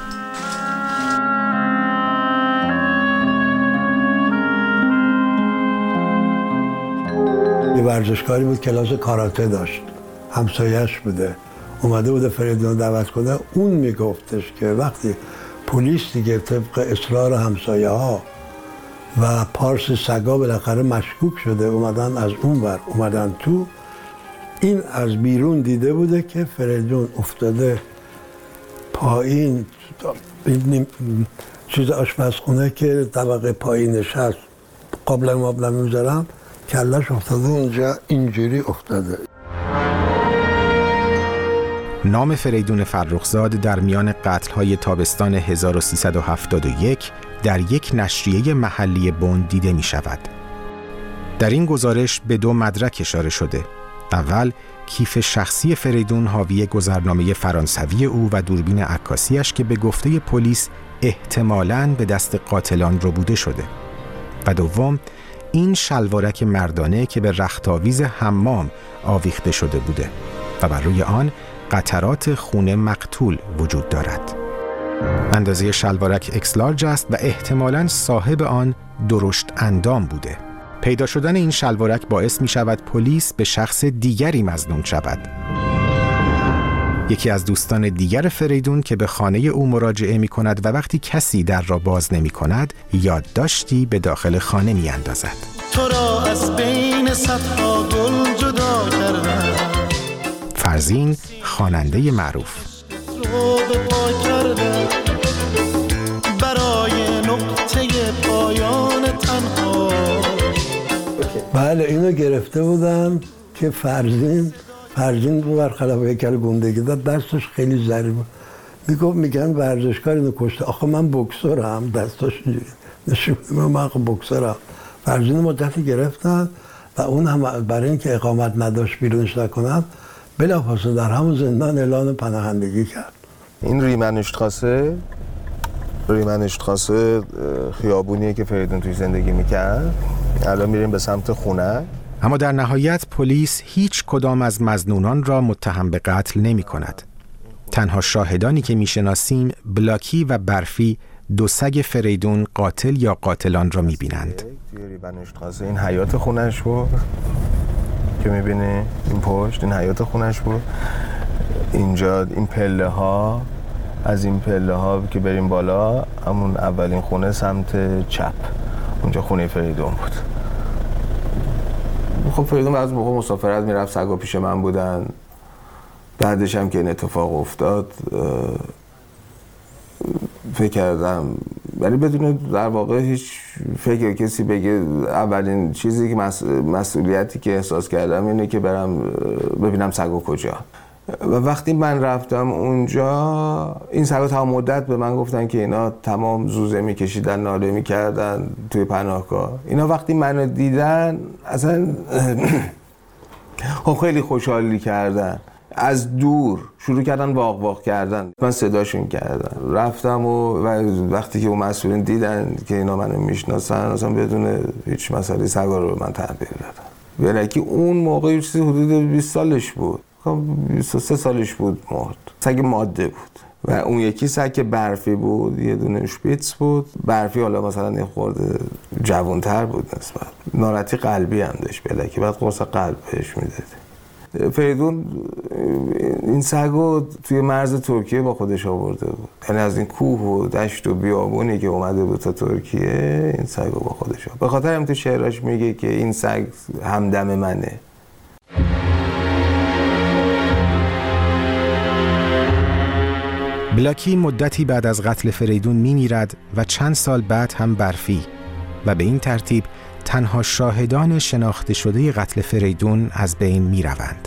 یه ورزشکاری بود کلاس کاراته داشت، همسایه‌اش بوده، اومده بوده فریدون دعوت کنه. اون میگفتش که وقتی پلیس دیگه طبق اصرار همسایه ها و پارس سگا بالاخره مشکوک شده، اومدن از اون ور اومدن تو. این از بیرون دیده بوده که فریدون افتاده پایین، این چیز آشپزخونه که طبقه پایینش هست، قابلمه مابلمه میذارم، کلش افتاده اونجا، اینجوری افتاده. نام فریدون فرخزاد در میان قتل‌های تابستان 1371 در یک نشریه محلی بن دیده می شود. در این گزارش به 2 مدرک اشاره شده. اول، کیف شخصی فریدون حاوی گذرنامه فرانسوی او و دوربین عکاسیش که به گفته پلیس احتمالاً به دست قاتلان ربوده شده. و دوم، این شلوارک مردانه که به رختاویز حمام آویخته شده بوده و بر روی آن قطرات خون مقتول وجود دارد. اندازه شلوارک اکس لارج است و احتمالاً صاحب آن درشت اندام بوده. پیدا شدن این شلوارک باعث می شود پلیس به شخص دیگری مظنون شود. یکی از دوستان دیگر فریدون که به خانه او مراجعه می کند و وقتی کسی در را باز نمی کند یادداشتی به داخل خانه می اندازد. تو را از بین صدها گل جدا کردم، فرزین، خواننده معروف. رو به پا کردم برای نقطه پایان تنها. بله اینو گرفته بودن که فرزین برخلاف هیکل گندگی داد، دستش خیلی ضعیف بود. میگن ورزشکار اینو کشته. آخه من بوکسورم، دستش نشون من بوکسورم. فرزین مدتی گرفتن و اون هم برای اینکه اقامت نداشت بیرونش نکنن بلافاصله در همون زندان اعلان پناهندگی کرد. این ریمنشتخاسه خیابونیه که فریدون توی زندگی میکرد. الان میریم به سمت خونه. اما در نهایت پلیس هیچ کدام از مظنونان را متهم به قتل نمی کند. تنها شاهدانی که میشناسیم بلاکی و برفی، 2 سگ فریدون قاتل یا قاتلان را میبینند. این حیات خونش بود که میبینی، این پشت، این حیات خونش بود. اینجا این پله ها، از این پله ها که بریم بالا، همون اولین خونه سمت چپ، اونجا خونه فریدون بود. خب فریدون از موقع مسافرت میرفت، سگا پیش من بودن. بعدش هم که این اتفاق افتاد فکر کردم، ولی بدون در واقع هیچ فکر کسی بگه، اولین چیزی که مسئولیتی که احساس کردم اینه که برم ببینم سگا کجا. و وقتی من رفتم اونجا، این سگا تمام مدت به من گفتن که اینا تمام زوزه میکشیدن، ناله میکردن توی پناهگاه. اینا وقتی منو دیدن اصلا خیلی خوشحالی کردن، از دور شروع کردن واق واق کردن. من صداشون کردم، رفتم و وقتی که اون مسئولین دیدن که اینا منو میشناسن، اصلا بدون هیچ مسئله سگا رو به من تحویل دادن. ولی اون موقع چیزی حدود 20 سالش بود، 23 سالش بود مرد. سگ ماده بود و اون یکی سگ برفی بود، یه دونه شپیتس بود. برفی حالا مثلا یه خورده جوانتر بود نسبت، ناراحتی قلبی هم داشت، بلکه بعد قرص قلب بهش میداد. فریدون این سگو توی مرز ترکیه با خودش آورده بود، یعنی از این کوه و دشت و بیابونی که اومده بود تا ترکیه این سگو با خودش آورده. به خاطر هم تو شعراش میگه که این سگ همدم منه. بلاکی مدتی بعد از قتل فریدون میمیرد و چند سال بعد هم برفی و به این ترتیب تنها شاهدان شناخته شده قتل فریدون از بین میروند.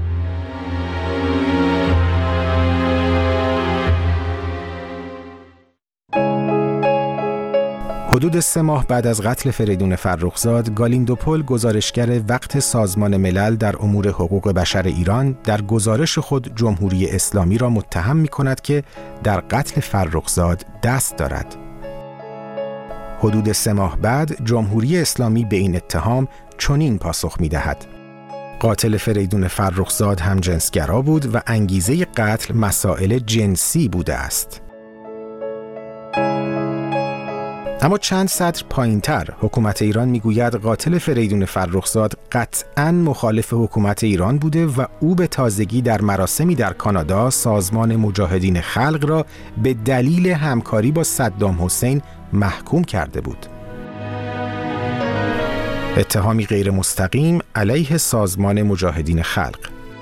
حدود 3 ماه بعد از قتل فریدون فرخزاد، گالیندوپول گزارشگر وقت سازمان ملل در امور حقوق بشر ایران در گزارش خود جمهوری اسلامی را متهم می‌کند که در قتل فرخزاد دست دارد. حدود 3 ماه بعد جمهوری اسلامی به این اتهام چنین پاسخ می‌دهد: قاتل فریدون فرخزاد همجنسگرا بود و انگیزه قتل مسائل جنسی بوده است. اما چند سطر پایین‌تر حکومت ایران میگوید قاتل فریدون فرخزاد قطعاً مخالف حکومت ایران بوده و او به تازگی در مراسمی در کانادا سازمان مجاهدین خلق را به دلیل همکاری با صدام حسین محکوم کرده بود. اتهامی غیر مستقیم علیه سازمان مجاهدین خلق.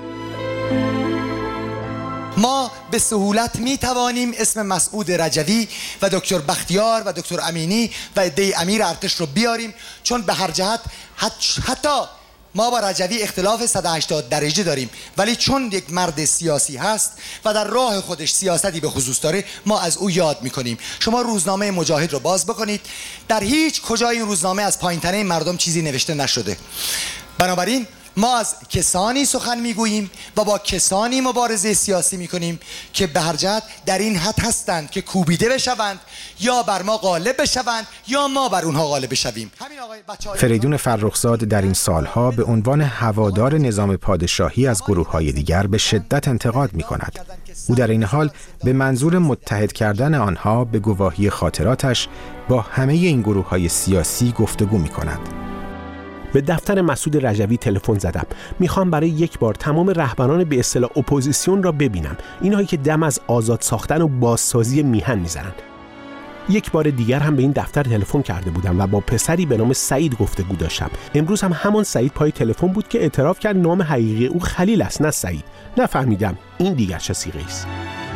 ما به سهولت می توانیم اسم مسعود رجوی و دکتر بختیار و دکتر امینی و عده امیر ارتش رو بیاریم، چون به هر جهت حتی ما با رجوی اختلاف 180 درجه داریم، ولی چون یک مرد سیاسی هست و در راه خودش سیاستی به خصوص داره، ما از او یاد میکنیم. شما روزنامه مجاهد رو باز بکنید، در هیچ کجای این روزنامه از پایین‌تنه مردم چیزی نوشته نشده. بنابراین ما از کسانی سخن میگوییم و با کسانی مبارزه سیاسی میکنیم که به هر جهت در این حد هستند که کوبیده بشوند یا بر ما غالب بشوند یا ما بر اونها غالب بشویم. فریدون فرخزاد در این سالها به عنوان هوادار نظام پادشاهی از گروه‌های دیگر به شدت انتقاد میکند. او در این حال به منظور متحد کردن آنها به گواهی خاطراتش با همه این گروه‌های سیاسی گفتگو میکند. به دفتر مسعود رجوی تلفن زدم. میخوام برای یک بار تمام رهبران به اصطلاح اپوزیسیون را ببینم، اینهایی که دم از آزاد ساختن و بازسازی میهن میزنن. یک بار دیگر هم به این دفتر تلفن کرده بودم و با پسری به نام سعید گفتگو داشتم. امروز هم همان سعید پای تلفن بود که اعتراف کرد نام حقیقی او خلیل است، نه سعید. نفهمیدم این دیگر چه صیغه‌ای است.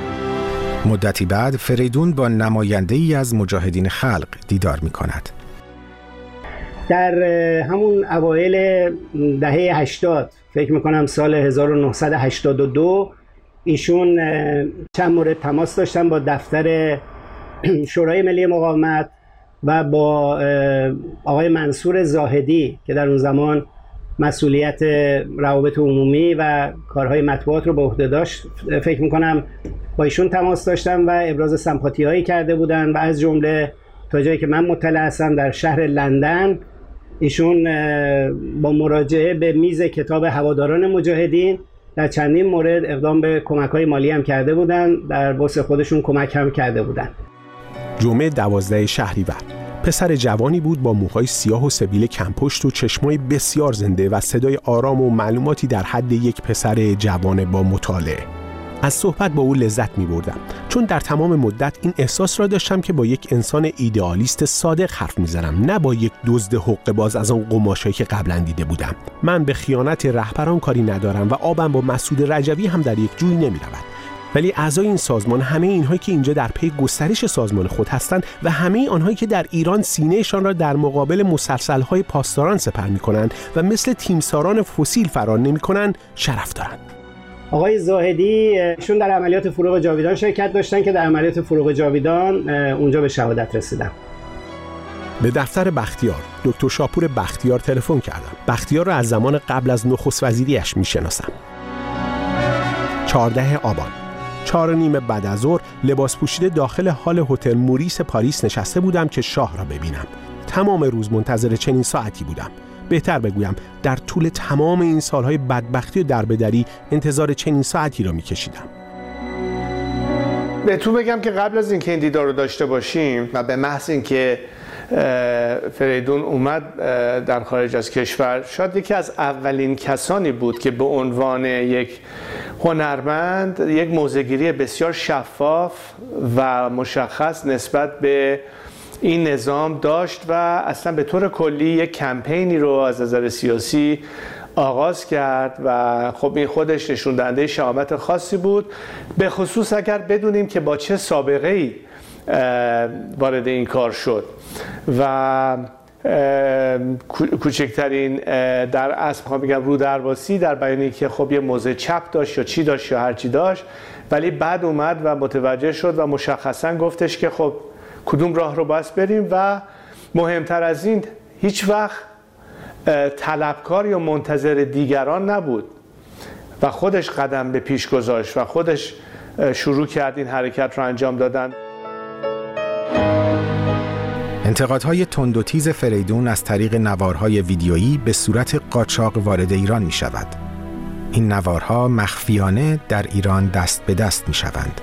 مدتی بعد فریدون با نماینده‌ای از مجاهدین خلق دیدار میکند. در همون اوایل دهه 80 فکر میکنم سال 1982 ایشون چند مورد تماس داشتن با دفتر شورای ملی مقاومت و با آقای منصور زاهدی که در اون زمان مسئولیت روابط عمومی و کارهای مطبوعات رو به عهده داشت. فکر میکنم با ایشون تماس داشتن و ابراز سمپاتی هایی کرده بودن و از جمله تا جایی که من مطلع هستم در شهر لندن ایشون با مراجعه به میز کتاب هواداران مجاهدین در چندین مورد اقدام به کمک‌های مالی هم کرده بودن، در واسه خودشون کمک هم کرده بودن. جمعه 12 شهریور پسر جوانی بود با موهای سیاه و سبیل کمپشت و چشمای بسیار زنده و صدای آرام و معلوماتی در حد یک پسر جوان با مطالعه. از صحبت با او لذت می بردم، چون در تمام مدت این احساس را داشتم که با یک انسان ایدئالیست صادق حرف می زنم، نه با یک دزد حقه باز از آن قماشایی که قبلا دیده بودم. من به خیانت رهبران کاری ندارم و آبم با مسعود رجوی هم در یک جوی نمی رود. ولی اعضای این سازمان، همه اینهایی که اینجا در پی گسترش سازمان خود هستند و همه آنهایی که در ایران سینه‌شان را در مقابل مسلسل‌های پاسداران سپر می‌کنند و مثل تیمساران فسیل فرار نمی‌کنند، شرف دارند. آقای زاهدی شون در عملیات فروغ جاویدان شرکت داشتن که در عملیات فروغ جاویدان اونجا به شهادت رسیدن. به دفتر بختیار، دکتر شاپور بختیار تلفن کردم. بختیار را از زمان قبل از نخست وزیریش می‌شناسم. 14 آبان 4:30 بعد از ظهر لباس پوشیده داخل هال هتل موریس پاریس نشسته بودم که شاه را ببینم. تمام روز منتظر چنین ساعتی بودم. بهتر بگویم در طول تمام این سالهای بدبختی و دربدری انتظار چنین ساعتی را می‌کشیدم. به تو بگم که قبل از اینکه این دیدار رو داشته باشیم و به محض اینکه فریدون اومد در خارج از کشور، شاید یکی از اولین کسانی بود که به عنوان یک هنرمند یک موضع‌گیری بسیار شفاف و مشخص نسبت به این نظام داشت و اصلا به طور کلی یک کمپینی رو از نظر سیاسی آغاز کرد و خب این خودش نشون دهنده شهامت خاصی بود، به خصوص اگر بدونیم که با چه سابقه‌ای وارد این کار شد و کوچکترین در اصل میخوام بگم رو درواسی در بیانی که خب یه موضع چپ داشت یا چی داشت یا هر چی داشت، ولی بعد اومد و متوجه شد و مشخصا گفتش که خب کدوم راه رو باید بریم و مهمتر از این هیچ وقت طلبکار یا منتظر دیگران نبود و خودش قدم به پیش گذاشت و خودش شروع کرد این حرکت رو انجام دادن. انتقادهای تند و تیز فریدون از طریق نوارهای ویدیویی به صورت قاچاق وارد ایران می شود. این نوارها مخفیانه در ایران دست به دست می شوند.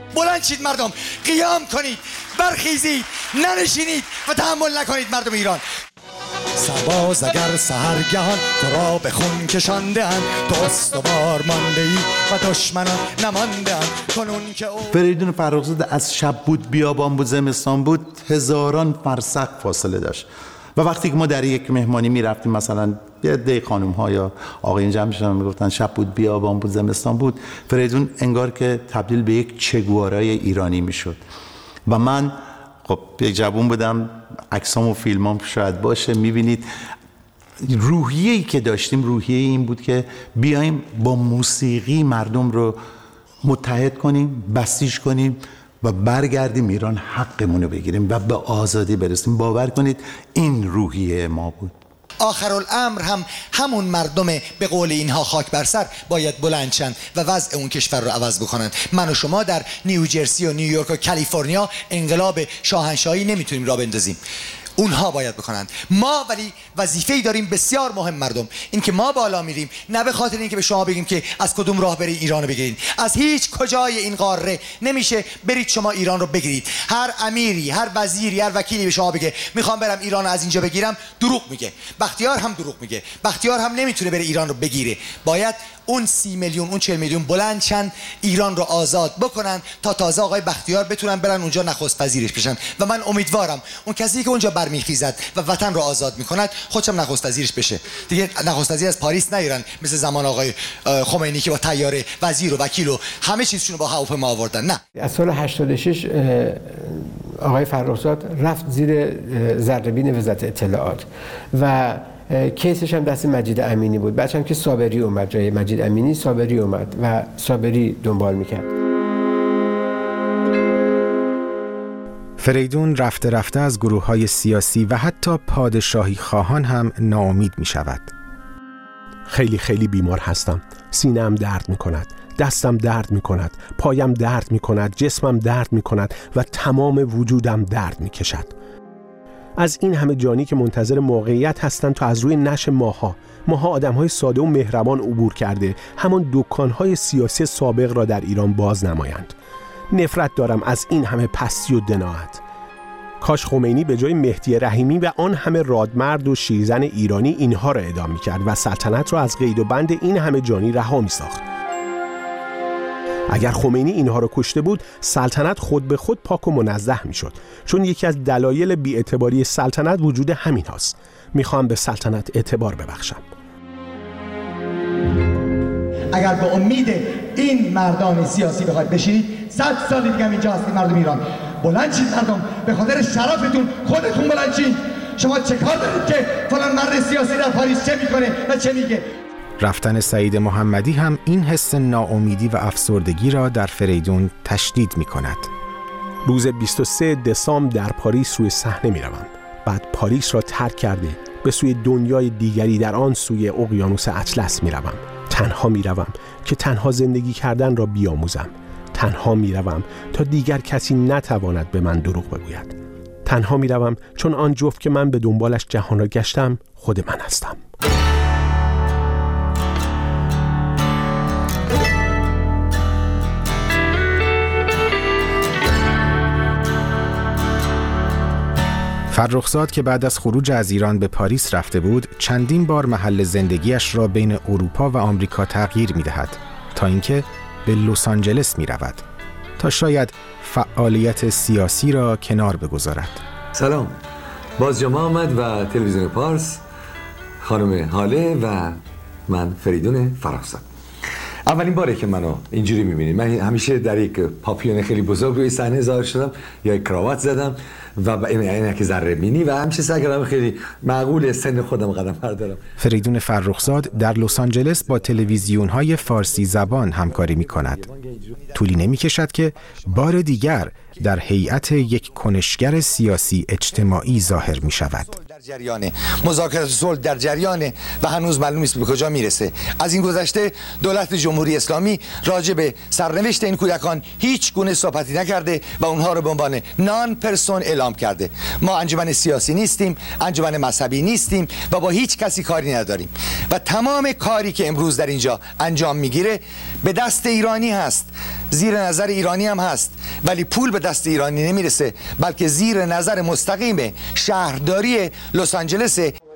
بلند شید مردم، قیام کنید، برخیزید، ننشینید و تحمل نکنید مردم ایران. سرباز اگر سحرگهان تو را به خون کشانده‌اند، تو استوار مانده ای و دشمنان نمانده‌اند. کنون که فریدون فرخزاد از شب بود بیابان بود زمستان بود هزاران فرسخ فاصله داشت و وقتی که ما در یک مهمانی میرفتیم مثلا یه عده خانم ها یا آقایون جمع میشدن میگفتن شب بود بیابان بود زمستان بود، فریدون انگار که تبدیل به یک چگوارای ایرانی میشد و من خب یک جوون بودم، عکسام و فیلمام شاید باشه میبینید روحیه‌ای که داشتیم روحیه این بود که بیایم با موسیقی مردم رو متحد کنیم، بسیج کنیم و برگردیم ایران حقمون رو بگیریم و به آزادی برسیم. باور کنید این روحیه ما بود. آخرالامر هم همون مردم به قول اینها خاک بر سر باید بلند شن و وضع اون کشور رو عوض بکنن. من و شما در نیوجرسی و نیویورک و کالیفرنیا انقلاب شاهنشاهی نمیتونیم راه بندازیم، اونها باید بکنند. ما ولی وظیفه‌ای داریم بسیار مهم مردم، این که ما بالا میریم نه به خاطر اینکه به شما بگیم که از کدوم راه برید ایران رو بگیرید. از هیچ کجای این قاره نمیشه برید شما ایران رو بگیرید. هر امیری، هر وزیری، هر وکیلی به شما بگه میخوام برم ایران رو از اینجا بگیرم، دروغ میگه. بختیار هم دروغ میگه. بختیار هم نمیتونه بره ایران رو بگیره. باید اون 30 میلیون اون 40 میلیون بلند چند ایران رو آزاد بکنن تا تازه آقای بختیار بتونن برن اونجا نخست وزیرش بشن. و من امیدوارم اون کسی که اونجا برمیخیزد و وطن رو آزاد میکند خودشم نخست وزیرش بشه. دیگه نخست وزیر از پاریس نیارن مثل زمان آقای خمینی که با طیاره وزیر و وکیل و همه چیزشون رو با هواپیما آوردن. نه، از سال 86 آقای فرخزاد رفت زیر ذره‌بین وزارت اطلاعات و کیسش هم دست مجید امینی بود. بعدش هم که صابری اومد جای مجید امینی، صابری اومد و صابری دنبال میکرد. فریدون رفته رفته از گروه‌های سیاسی و حتی پادشاهی خواهان هم ناامید می شود. خیلی خیلی بیمار هستم. سینه‌ام درد می کند، دستم درد می کند، پایم درد می کند، جسمم درد می کند و تمام وجودم درد می کشد. از این همه جانی که منتظر موقعیت هستند تا از روی نش ماها آدم‌های ساده و مهربان عبور کرده همان دکان‌های سیاسی سابق را در ایران باز نمایند. نفرت دارم از این همه پستی و دناعت. کاش خمینی به جای مهدی رحیمی و آن همه رادمرد و شیرزن ایرانی اینها را اعدام می‌کرد و سلطنت را از قید و بند این همه جانی رها می‌ساخت. اگر خمینی اینها رو کشته بود سلطنت خود به خود پاک و منزه میشد، چون یکی از دلایل بی‌اعتباری سلطنت وجود همین هاست. میخوام به سلطنت اعتبار ببخشم. اگر به امید این مردان سیاسی بخواید بشینید 100 سال دیگه اینجا هستید مردم ایران. بلند شید مردم، به خاطر شرفتون خودتون بلند شید. شما چه کار دارید که فلان مرد سیاسی در پاریس چه میکنه و چه میگه؟ رفتن سعید محمدی هم این حس ناامیدی و افسردگی را در فریدون تشدید می کند. روز 23 دسامبر در پاریس روی صحنه می روم. بعد پاریس را ترک کرده به سوی دنیای دیگری در آن سوی اقیانوس اطلس می روم. تنها می روم که تنها زندگی کردن را بیاموزم. تنها می روم تا دیگر کسی نتواند به من دروغ بگوید. تنها می روم چون آن جفت که من به دنبالش جهان را گشتم خود من هستم. فرخزاد که بعد از خروج از ایران به پاریس رفته بود، چندین بار محل زندگیش را بین اروپا و آمریکا تغییر می‌دهد تا اینکه به لس آنجلس می‌رود تا شاید فعالیت سیاسی را کنار بگذارد. سلام، بازجامعه آمد و تلویزیون پارس، خانم هاله و من فریدون فرخزاد. اولین باره که منو اینجوری می‌بینید. من همیشه در یک پاپیون خیلی بزرگ روی صحنه ظاهر شدم یا یک کراوات زدم و عینک ذره‌بینی و همیشه سعی کردم خیلی معقول سن خودم قدم بردارم. فریدون فرخزاد در لس آنجلس با تلویزیون‌های فارسی زبان همکاری می‌کند. طولی نمی‌کشد که بار دیگر در هیئت یک کنشگر سیاسی اجتماعی ظاهر می‌شود. جریانه مذاکرات صلح در جریانه و هنوز معلوم نیست به کجا میرسه. از این گذشته دولت جمهوری اسلامی راجع به سرنوشت این کودکان هیچ گونه صحبتی نکرده و اونها رو به عنوان نان پرسون اعلام کرده. ما انجمن سیاسی نیستیم، انجمن مذهبی نیستیم و با هیچ کسی کاری نداریم و تمام کاری که امروز در اینجا انجام میگیره به دست ایرانی هست زیر نظر ایرانی هم هست، ولی پول به دست ایرانی نمیرسه، بلکه زیر نظر مستقیم شهرداری لس آنجلس.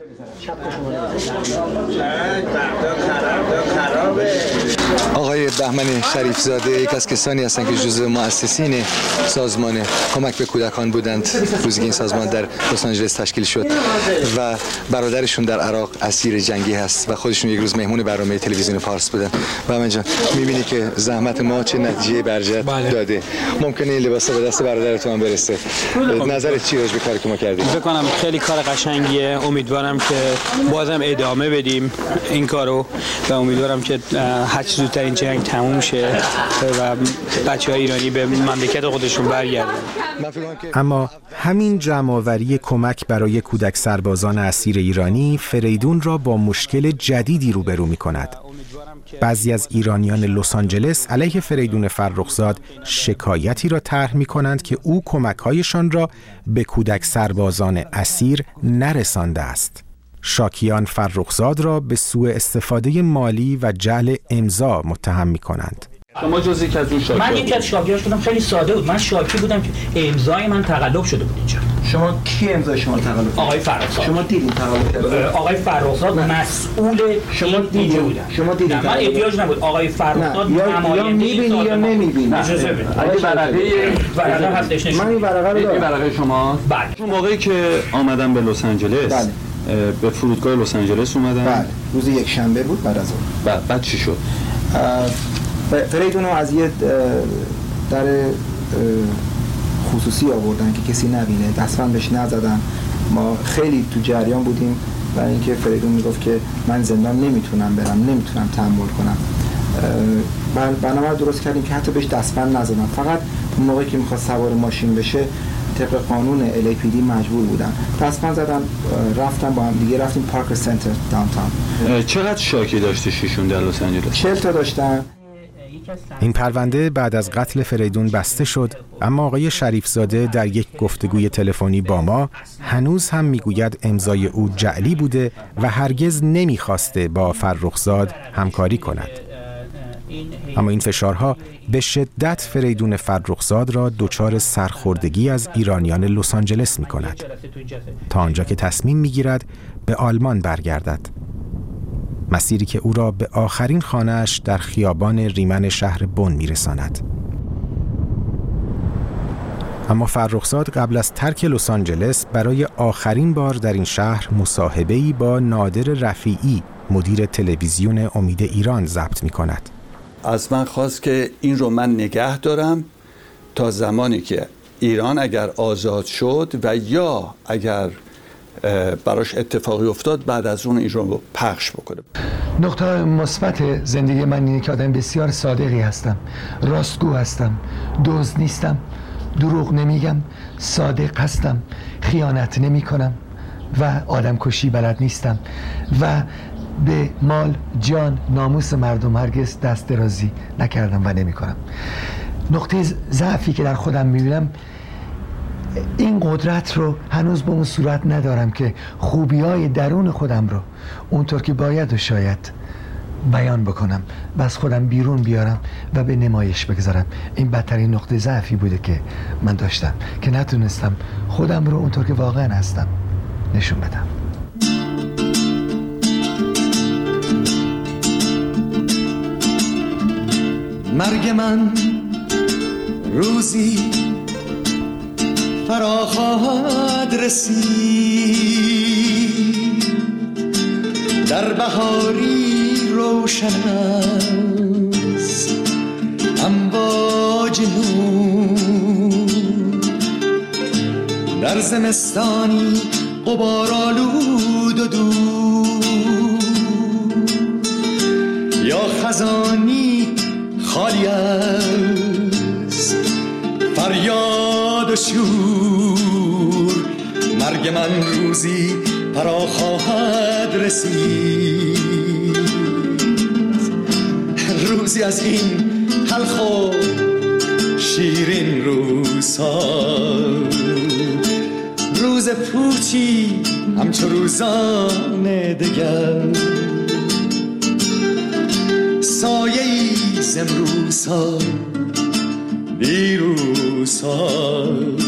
آقای بهمن شریف زاده یک از کسانی هستند که جزو مؤسسین سازمان کمک به کودکان بودند روزی که این سازمان در لس آنجلس تشکیل شد و برادرشون در عراق اسیر جنگی هست و خودشون یک روز مهمون برنامه تلویزیون فارس بودن. بهمن جان، می‌بینی که زحمت ما چه نتیجه برجت داده. ممکنه این لباسا به دست برادرتون هم برسه. نظرت چی راجع به کاری که ما کردیم؟ فکر کنم خیلی کار قشنگیه. امیدوارم که بازم ادامه بدیم این کارو و امیدوارم که هر چه زودتر این جنگ تموم شه و بچه‌های ایرانی به مملکت خودشون برگردن. اما همین جمع‌آوری کمک برای کودک سربازان اسیر ایرانی فریدون را با مشکل جدیدی روبرو می‌کند. بعضی از ایرانیان لس آنجلس علیه فریدون فرخزاد شکایتی را طرح می‌کنند که او کمک‌هایشان را به کودک سربازان اسیر نرسانده است. شاکیان فرخزاد را به سوء استفاده مالی و جعل امضا متهم می‌کنند. شما جزئی که از اون شاکی؟ من یکی از شاکی‌هاش بودم، خیلی ساده بود. من شاکی بودم که امضای من تقلب شده بود اینجا. شما کی امضای شما تقلب؟ آقای فرخزاد. شما دیدین تقلب؟ آقای فرخزاد مسئول شما دیدین؟ شما دیدین؟ من احتیاج نبود. آقای فرخزاد یا می‌بینی یا نمی‌بینی؟ اجازه بدید. ورقه هستش نشون. من این ورقه رو دارم. این ورقه شما؟ بله. اون موقعی که آمدم به لس آنجلس، بله. به فرودگاه لس آنجلس اومدم. بله. روز یک شنبه بود بعد از اون. بعد چی شد؟ فریدون رو از یه در خصوصی آوردن که کسی نبینه، دستبند بهش نزدن. ما خیلی تو جریان بودیم برای اینکه فریدون میگفت که من زندان نمیتونم برم، نمیتونم تحمل کنم. برنامه درست کردیم که حتی بهش دستبند نزدن، فقط اون موقعی که میخواست سوار ماشین بشه طبق قانون LAPD مجبور بودن دستبند زدن. رفتم با هم دیگه رفتیم پارک سنتر داونتاون. چقدر شاکی داشته شیشون در لس آنجلس؟ 40 تا داشتن. این پرونده بعد از قتل فریدون بسته شد، اما آقای شریفزاده در یک گفتگوی تلفنی با ما هنوز هم میگوید امضای او جعلی بوده و هرگز نمیخواسته با فرخزاد همکاری کند. اما این فشارها به شدت فریدون فرخزاد را دچار سرخوردگی از ایرانیان لس آنجلس می‌کند، تا آنجا که تصمیم می‌گیرد به آلمان برگردد. مسیری که او را به آخرین خانه‌اش در خیابان ریمن شهر بن می‌رساند. اما فرخزاد قبل از ترک لس آنجلس برای آخرین بار در این شهر مصاحبه‌ای با نادر رفیعی، مدیر تلویزیون امید ایران، ضبط می‌کند. از من خواست که این رو من نگه دارم تا زمانی که ایران اگر آزاد شد و یا اگر براش اتفاقی افتاد بعد از اون این رو پخش بکنه. نقطه مثبت زندگی من اینه که آدم بسیار صادقی هستم، راستگو هستم، دزد نیستم، دروغ نمیگم، صادق هستم، خیانت نمی کنم و آدم کشی بلد نیستم و به مال، جان، ناموس مردم هرگز دست درازی نکردم و نمی کنم. نقطه ضعفی که در خودم میبینم این قدرت رو هنوز به اون صورت ندارم که خوبی‌های درون خودم رو اونطور که باید و شاید بیان بکنم و از خودم بیرون بیارم و به نمایش بگذارم. این بدترین نقطه ضعفی بوده که من داشتم که نتونستم خودم رو اونطور که واقعا هستم نشون بدم. مرگ من روزی فرا خواهد رسید، در بهاری روشن است امواج نور، در زمستانی غبارآلود و دور، یا خزانی خالی از فریاد و شور. مرگ من روزی فرا خواهد رسید، روزی از این تلخ و شیرین روزها، روز پوچی همچو روزان دگر، سایه‌ای ز امروزها دیروزها